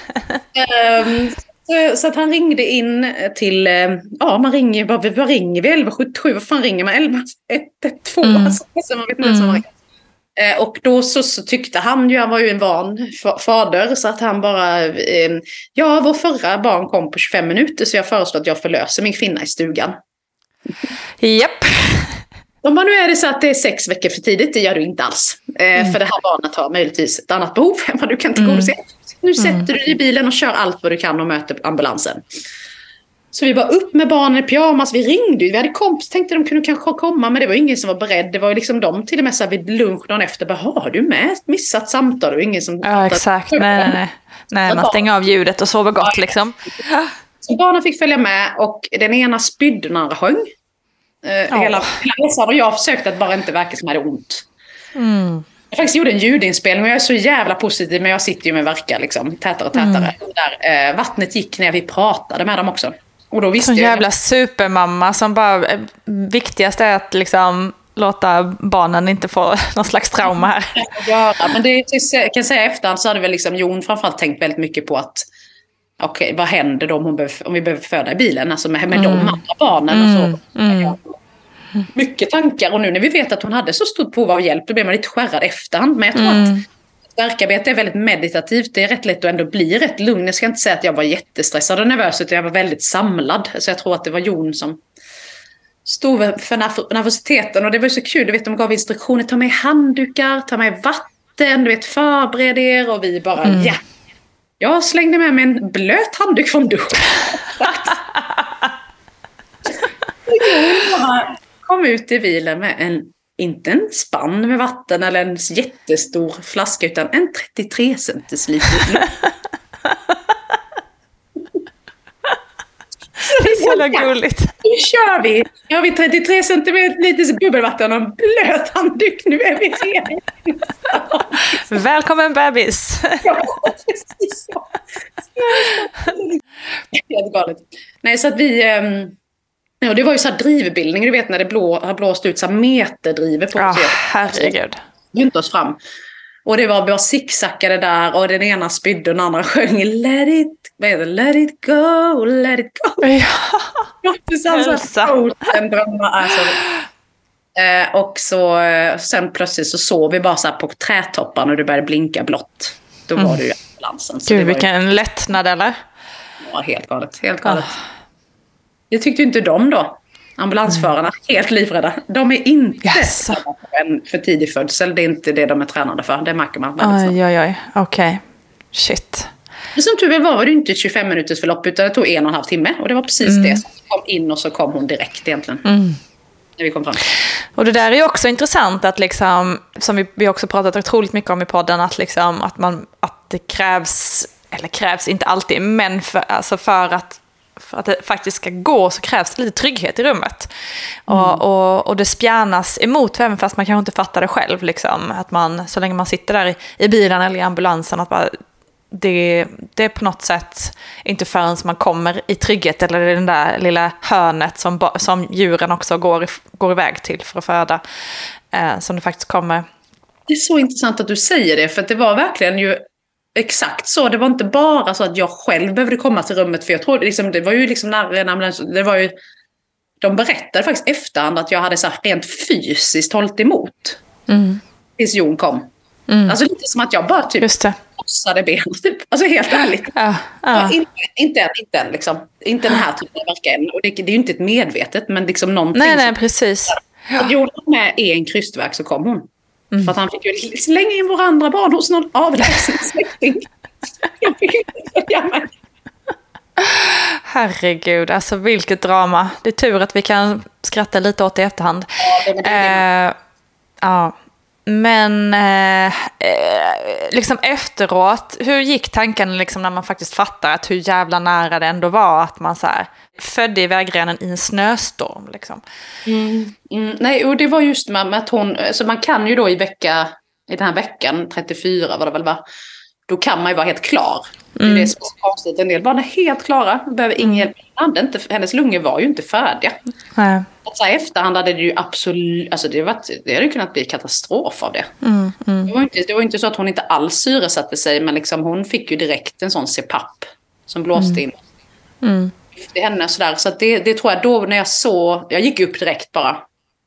Um, så, så att han ringde in till, ja man ringer, vad, vad ringer vi? elva sju sju, vad fan ringer man? elva ett ett två, mm. alltså, man vet inte mm. som man ringer. Eh, och då så, så tyckte han ju, han var ju en van fa- fader, så att han bara, eh, ja, vår förra barn kom på tjugofem minuter, så jag föreslår att jag förlöser min kvinna i stugan. Japp. Om man nu är det så att det är sex veckor för tidigt, det gör du inte alls. Eh, mm. För det här barnet har möjligtvis ett annat behov än vad du kan tillgodose. Mm. Nu sätter mm. du dig i bilen och kör allt vad du kan och möter ambulansen. Så vi var upp med barnen i pyjamas, vi ringde, vi hade kompis, tänkte de kunde kanske komma, men det var ingen som var beredd. Det var ju liksom de till och med så här vid lunch dagen efter, bara, har du med missat samtal? Och ingen som... Ja, exakt. Nej, nej, nej. nej man stänger av ljudet och sover gott liksom. Så barnen fick följa med och den ena spydde, den andra sjöng. Uh, ja. Hela resan, och jag försökte att bara inte verka som jag hade ont. Mm. Jag faktiskt gjorde en ljudinspelning och jag är så jävla positiv, men jag sitter ju med verka liksom, tätare och tätare. Mm. Där, uh, vattnet gick när vi pratade med dem också. Och då visste som jag... jävla supermamma som bara, viktigast är att liksom låta barnen inte få någon slags trauma här. Ja, men det jag kan säga efterhand så hade väl liksom Jon framförallt tänkt väldigt mycket på att okej, okay, vad händer då om, hon behöver, om vi behöver föda i bilen, alltså med, med mm. de andra barnen och så. Mm. Mm. Mycket tankar, och nu när vi vet att hon hade så stort behov av hjälp, då blir man lite skärrad efterhand, men jag tror mm. att verkarbete är väldigt meditativt. Det är rätt lätt att ändå bli rätt lugn. Jag ska inte säga att jag var jättestressad och nervös, utan jag var väldigt samlad. Så jag tror att det var Jon som stod för nervositeten. Och det var så kul, du vet, de gav instruktioner. Ta med handdukar, ta med vatten, du vet, förbered er. Och vi bara, mm. ja. Jag slängde med mig en blöt handduk från duschen. Jag kom ut i bilen med en, inte en spann med vatten eller en jättestor flaska, utan en trettiotre centiliter. Det är så jävla gulligt. Nu kör vi. Nu har vi trettiotre centiliter bubbelvatten och en blöt handduk. Nu är vi redan. Välkommen bebis. Ja, precis. Ja. Helt galet. Nej, så att vi... Um, ja, det var ju så här drivbildning, du vet när det blå, har blåst ut så här meterdriver på oss. Ja, herregud. Gynt oss fram. Och det var bara zigzackade där, och den ena spydde och den andra sjöng Let it, vad är det? Let it go, let it go. Ja, det är så här drömmar. Alltså. Eh, och så sen plötsligt så såg vi bara så här på trädtopparna och det började blinka blått. Då var mm. det ju ambulansen. Så Gud, det var vilken ju... lättnad, eller? Ja, helt galet, helt galet. Oh. Det tyckte inte de då. Ambulansförarna, mm. helt livrädda. De är inte yes. en för tidig födsel. Det är inte det de är tränade för. Det märker man väldigt snabbt. Oj, oj, oj. Okej. Okay. Shit. Men som tur väl var, var det inte tjugofem minuters förlopp, utan det tog en och en halv timme. Och det var precis mm. det som kom in, och så kom hon direkt egentligen. Mm. När vi kom fram. Och det där är ju också intressant att liksom, som vi, vi också pratat otroligt mycket om i podden, att liksom att man, att det krävs, eller krävs inte alltid, men för, alltså för att för att det faktiskt ska gå så krävs det lite trygghet i rummet. Mm. Och, och, och det spjärnas emot, även fast man kanske inte fattar det själv. Liksom. Att man, så länge man sitter där i, i bilen eller i ambulansen, att bara, det, det är på något sätt inte förrän man kommer i trygghet eller i den där lilla hörnet som, som djuren också går, går iväg till för att föda, eh, som det faktiskt kommer. Det är så intressant att du säger det, för att det var verkligen ju exakt så. Det var inte bara så att jag själv behövde komma till rummet, för jag trodde liksom, det var ju liksom när en ambulans, det var ju, de berättade faktiskt efterhand att jag hade så rent fysiskt hållit emot mm. tills Jon kom. Mm. Alltså lite som att jag bara typ krossade ben, typ. Alltså helt ärligt. Ja, ja. Inte, inte än, inte än liksom. Inte den här typen av verka än. Och det, det är ju inte ett medvetet, men liksom någonting. Nej, nej, som, precis. Att Jon med i en krystverk så kom hon. Mm. För att han fick ju slänga in våra andra barn hos någon avlägsen släkting. Jag fick inte följa med. Herregud, alltså vilket drama. Det är tur att vi kan skratta lite åt det i efterhand. Ja, det det. Eh, ja. Men eh, liksom efteråt, hur gick tanken liksom när man faktiskt fattar att hur jävla nära det ändå var att man så här födde i vägrenen i en snöstorm liksom? Mm, mm, nej, och det var just med att hon, så man kan ju då i vecka, i den här veckan trettiofyra var det väl va? Då kan man ju vara helt klar. Mm. Det är det som är så konstigt. En del barn är helt klara, behöver ingen hjälp. Inte, hennes lungor var ju inte färdiga. Nej. Att så här, efterhand hade det ju absolut, alltså det, var, det hade kunnat bli katastrof av det. Mm, mm. Det, var inte, det var inte så att hon inte alls syresatte sig, men liksom hon fick ju direkt en sån C PAP som blåste mm. in. Mm. Det henne sådär. Så att det, det tror jag då när jag såg, jag gick upp direkt bara.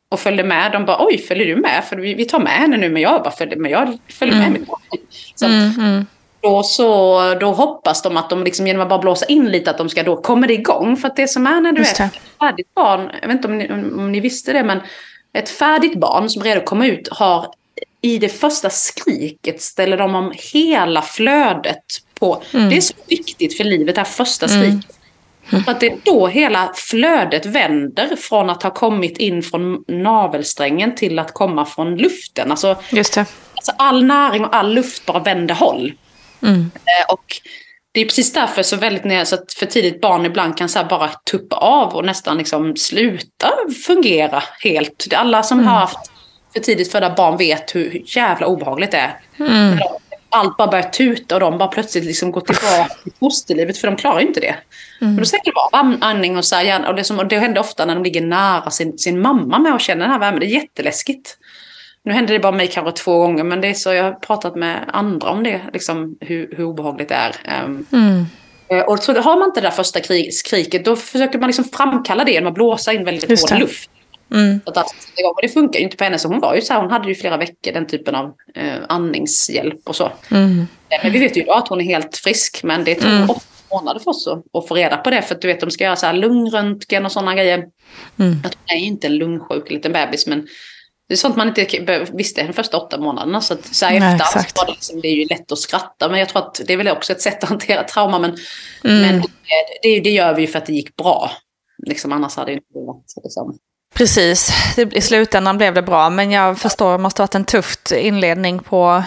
och följde med. De bara, oj, följer du med? För vi, vi tar med henne nu, men jag bara följde med. Jag följer med Mm. mitt barn. Så att, Mm, mm. Då, så, då hoppas de att de liksom, genom att bara blåsa in lite att de ska då komma det igång. För att det som är när du Just är det. ett färdigt barn, jag vet inte om ni, om ni visste det, men ett färdigt barn som redan kommer ut har i det första skriket ställer de om hela flödet på. Mm. Det är så viktigt för livet, det här första Mm. skriket. För att det är då hela flödet vänder från att ha kommit in från navelsträngen till att komma från luften. Alltså, Just det. alltså all näring och all luft bara vänder håll. Mm. Eh, Och det är precis därför så väldigt ner, så att för tidigt barn ibland kan så här bara tuppa av och nästan liksom sluta fungera helt. Alla som Mm. har haft för tidigt födda barn vet hur jävla obehagligt det är. Mm. När de- Allt bara börjar tuta och de bara plötsligt liksom går tillbaka till fosterlivet, för de klarar ju inte det. Mm. Men då sätter det bara am- andning och så här, gärna- och det, som, och det händer ofta när de ligger nära sin, sin mamma med och känner den här värmen. Det är jätteläskigt. Nu händer det bara mig kanske två gånger, men det är så jag har pratat med andra om det, liksom hur, hur obehagligt det är. Um, Mm. Eh, Och så har man inte det där första krig, skriket, då försöker man liksom framkalla det genom att blåsa in väldigt Just hård det. luft. Mm. Så att allt sätter igång. Och det funkar ju inte på henne, så hon var ju så här, hon hade ju flera veckor den typen av eh, andningshjälp och så. Mm. Eh, Men vi vet ju idag att hon är helt frisk, men det tog Mm. åtta månader för oss att, att få reda på det, för att du vet, de ska göra så här lungröntgen och sådana grejer. Mm. Att hon är inte en lungsjuk liten bebis, men det är sånt man inte be- visste de första åtta månaderna. Så, att, så här Nej, efterhand exakt. så var det, liksom, det är ju lätt att skratta. Men jag tror att det är väl också ett sätt att hantera trauma. Men, Mm. men det, det, det gör vi ju för att det gick bra. Liksom, annars hade det inte varit liksom. Precis, det, i slutändan blev det bra. Men jag förstår, det måste ha varit en tuff inledning på,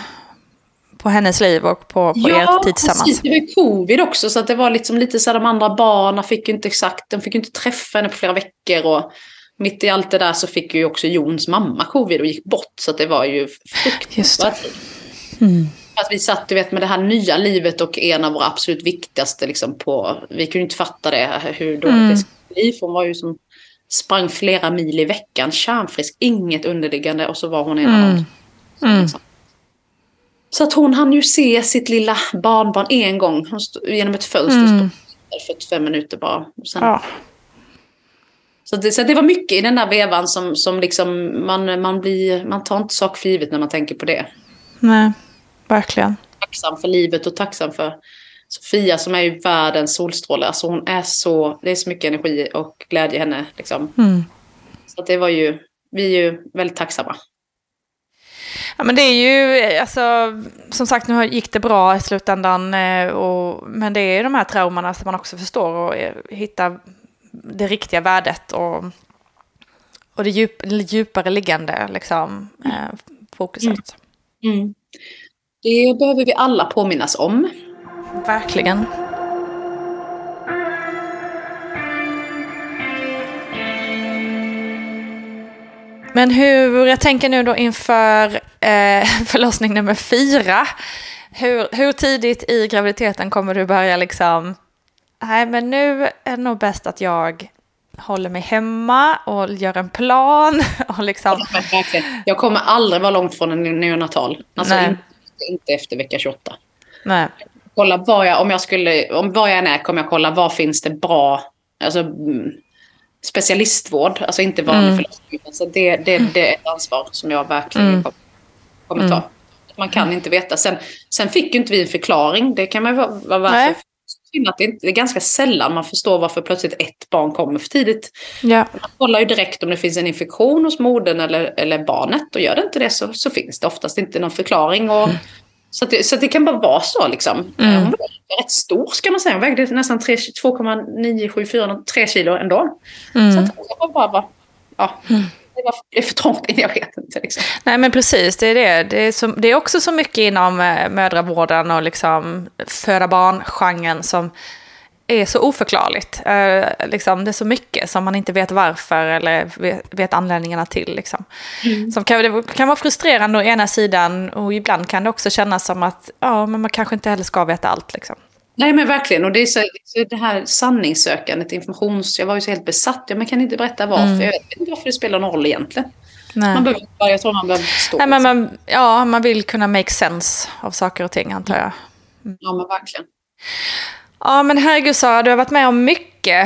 på hennes liv och på, på er tid tillsammans. Precis. Det var ju covid också. Så att det var liksom lite så här, de andra barnen fick ju inte exakt, de fick ju inte träffa henne på flera veckor. Och mitt i allt det där så fick ju också Jons mamma covid och gick bort. Så att det var ju fruktansvärt. Mm. Att vi satt, du vet, med det här nya livet och en av våra absolut viktigaste liksom på, vi kunde inte fatta det, hur dåligt Mm. det skulle bli. För hon var ju som sprang flera mil i veckan, kärnfrisk, inget underliggande, och så var hon en av dem. Mm. Liksom. Så att hon hann ju se sitt lilla barnbarn en gång. Hon stod, genom ett fönster Mm. stod där fyrtiofem minuter bara. Och sen, Ja. så, det, så det var mycket i den där vevan som, som liksom, man, man, blir, man tar inte sak för givet när man tänker på det. Nej, verkligen. Tacksam för livet och tacksam för Sofia som är ju världens solstråle. Alltså hon är så, det är så mycket energi och glädje i henne. Liksom. Mm. Så att det var ju, vi är ju väldigt tacksamma. Ja, men det är ju, alltså, som sagt, nu gick det bra i slutändan. eh, Och, men det är ju de här traumorna som man också förstår och eh, hittar det riktiga värdet och, och det djup, djupare liggande liksom, eh, fokuset. Mm. Det behöver vi alla påminnas om. Verkligen. Men hur, jag tänker nu då inför eh, förlossning nummer fyra. Hur, hur tidigt i graviditeten kommer du börja liksom, nej men nu är det nog bäst att jag håller mig hemma och gör en plan. Och liksom. Jag kommer aldrig vara långt från en neonatal. Alltså Nej. inte, inte efter vecka tjugoåtta. Nej. Kolla var jag, om jag skulle, om var jag än är kommer jag kolla var finns det bra, alltså mm, specialistvård, alltså inte vanlig Mm. förlossning. Så det, det, det är ett ansvar som jag verkligen Mm. kommer, kommer ta. Man kan inte veta. Sen, sen fick ju inte vi en förklaring. Det kan man vara, vara varför. Att det, är, det är ganska sällan man förstår varför plötsligt ett barn kommer för tidigt. Ja. Man kollar ju direkt om det finns en infektion hos modern eller, eller barnet. Och gör det inte det så, så finns det oftast inte någon förklaring. Och, mm. Så, att det, så att det kan bara vara så. Liksom. Mm. Hon var rätt stor ska man säga. Hon vägde nästan två komma nio sju fyra tre kilo ändå. Mm. Så att det var bara... bara ja. Mm. Det var det är för trångt in, jag vet inte. Liksom. Nej men precis, det är det. Det är, så, det är också så mycket inom eh, mödravården och liksom föda barn-genren som är så oförklarligt. Eh, liksom, det är så mycket som man inte vet varför eller vet, vet anledningarna till. Liksom. Mm. Som kan, det kan vara frustrerande å ena sidan och ibland kan det också kännas som att ja, men man kanske inte heller ska veta allt. Liksom. Nej men verkligen, och det är så, det här sanningssökandet, informations... Jag var ju så helt besatt, ja, men kan inte berätta varför. Mm. Jag vet inte varför det spelar någon roll egentligen. Nej. Man behöver, jag tror man behöver förstå. Nej, men man, ja, man vill kunna make sense av saker och ting, antar jag. Mm. Ja men verkligen. Ja men herregud Sara, du har varit med om mycket mycket.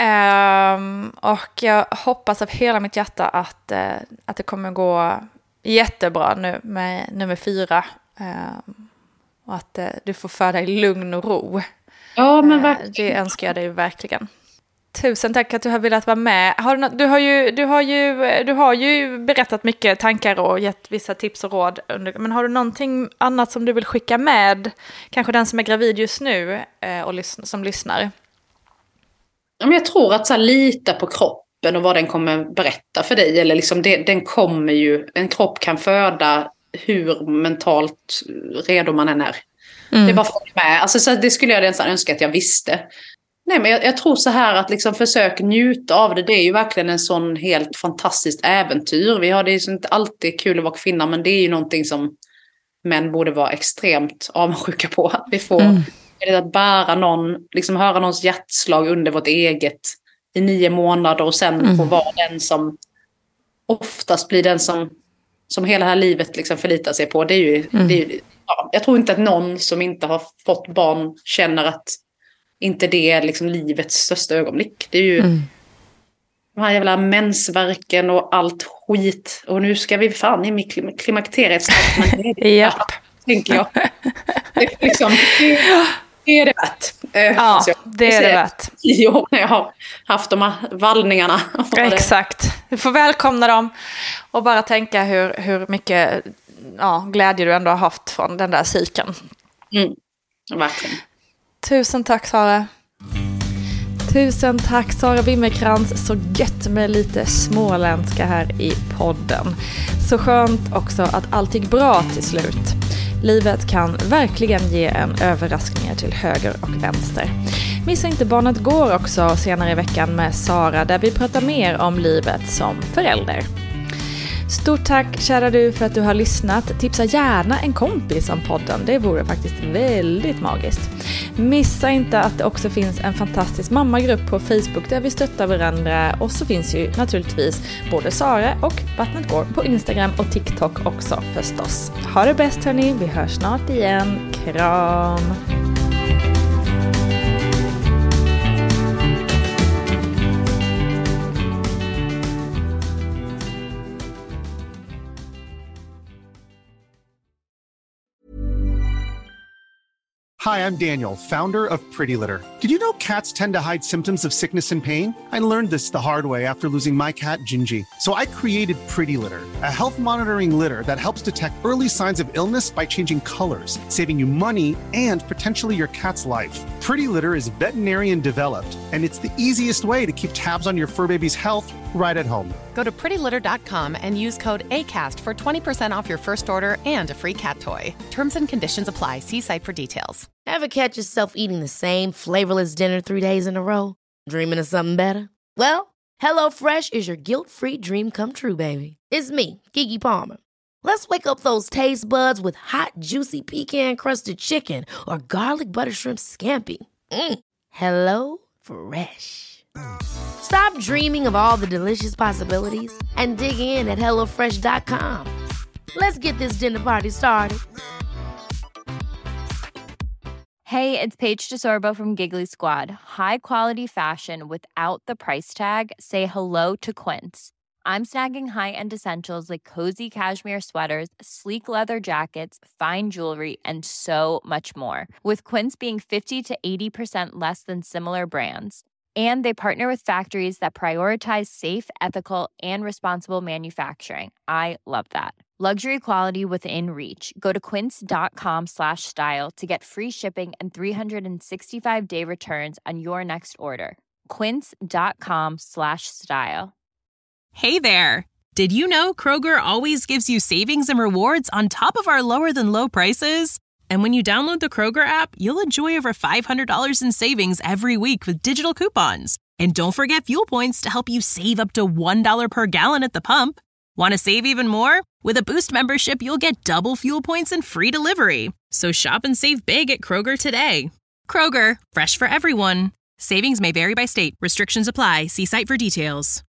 Um, och jag hoppas av hela mitt hjärta att, uh, att det kommer gå jättebra nu med nummer fyra. Um, och att uh, du får föda i lugn och ro. Ja, men uh, det önskar jag dig verkligen. Tusen tack att du har velat vara med. Har du, något, du, har ju, du, har ju, du har ju berättat mycket tankar och gett vissa tips och råd. Under, men har du någonting annat som du vill skicka med? Kanske den som är gravid just nu eh, och lys- som lyssnar. Jag tror att så här, lita på kroppen och vad den kommer berätta för dig. Eller liksom det, den kommer ju, en kropp kan föda hur mentalt redo man än är. Mm. Det är bara för med. Alltså, så det skulle jag nästan önska att jag visste. Nej, men jag, jag tror så här att liksom försök njuta av det. Det är ju verkligen en sån helt fantastiskt äventyr. Vi har det ju inte alltid kul att vara kvinna, men det är ju någonting som män borde vara extremt avundsjuka på. Att vi får mm. att bära någon, liksom höra någons hjärtslag under vårt eget i nio månader och sen mm. få vara den som oftast blir den som, som hela det här livet liksom förlitar sig på. Det är ju, mm. det är ju, ja, jag tror inte att någon som inte har fått barn känner att inte det är liksom livets största ögonblick. Det är ju mm. de här jävla mensvärken och allt skit. Och nu ska vi fan in i klim- klimakteriet snart. Men det är Japp. Tänker jag. Det är, liksom, det, det är det värt. Ja, det är det värt. I år när jag har haft de här vallningarna. Exakt. Du får välkomna dem och bara tänka hur, hur mycket ja, glädje du ändå har haft från den där cykeln. Mm, verkligen. Tusen tack, Sara. Tusen tack, Sara Wimmerkrans. Så gött med lite småländska här i podden. Så skönt också att allt gick bra till slut. Livet kan verkligen ge en överraskningar till höger och vänster. Missa inte Barnet går också senare i veckan med Sara, där vi pratar mer om livet som förälder. Stort tack kära du för att du har lyssnat. Tipsa gärna en kompis om podden. Det vore faktiskt väldigt magiskt. Missa inte att det också finns en fantastisk mammagrupp på Facebook där vi stöttar varandra. Och så finns ju naturligtvis både Sara och Vattnet går på Instagram och TikTok också förstås. Ha det bäst hörni. Vi hörs snart igen. Kram! Hi, I'm Daniel, founder of Pretty Litter. Did you know cats tend to hide symptoms of sickness and pain? I learned this the hard way after losing my cat, Gingy. So I created Pretty Litter, a health monitoring litter that helps detect early signs of illness by changing colors, saving you money and potentially your cat's life. Pretty Litter is veterinarian developed, and it's the easiest way to keep tabs on your fur baby's health right at home. Go to pretty litter dot com and use code ACAST for twenty percent off your first order and a free cat toy. Terms and conditions apply. See site for details. Ever catch yourself eating the same flavorless dinner three days in a row? Dreaming of something better? Well, HelloFresh is your guilt-free dream come true, baby. It's me, Keke Palmer. Let's wake up those taste buds with hot, juicy pecan-crusted chicken or garlic butter shrimp scampi. Mm. Hello Fresh. Stop dreaming of all the delicious possibilities and dig in at hello fresh dot com. Let's get this dinner party started. Hey, it's Paige DeSorbo from Giggly Squad. High quality fashion without the price tag. Say hello to Quince. I'm snagging high-end essentials like cozy cashmere sweaters, sleek leather jackets, fine jewelry, and so much more. With Quince being fifty to eighty percent less than similar brands. And they partner with factories that prioritize safe, ethical, and responsible manufacturing. I love that. Luxury quality within reach. Go to quince dot com slash style to get free shipping and three sixty-five day returns on your next order. quince dot com slash style. Hey there. Did you know Kroger always gives you savings and rewards on top of our lower than low prices? And when you download the Kroger app, you'll enjoy over five hundred dollars in savings every week with digital coupons. And don't forget fuel points to help you save up to one dollar per gallon at the pump. Want to save even more? With a Boost membership, you'll get double fuel points and free delivery. So shop and save big at Kroger today. Kroger, fresh for everyone. Savings may vary by state. Restrictions apply. See site for details.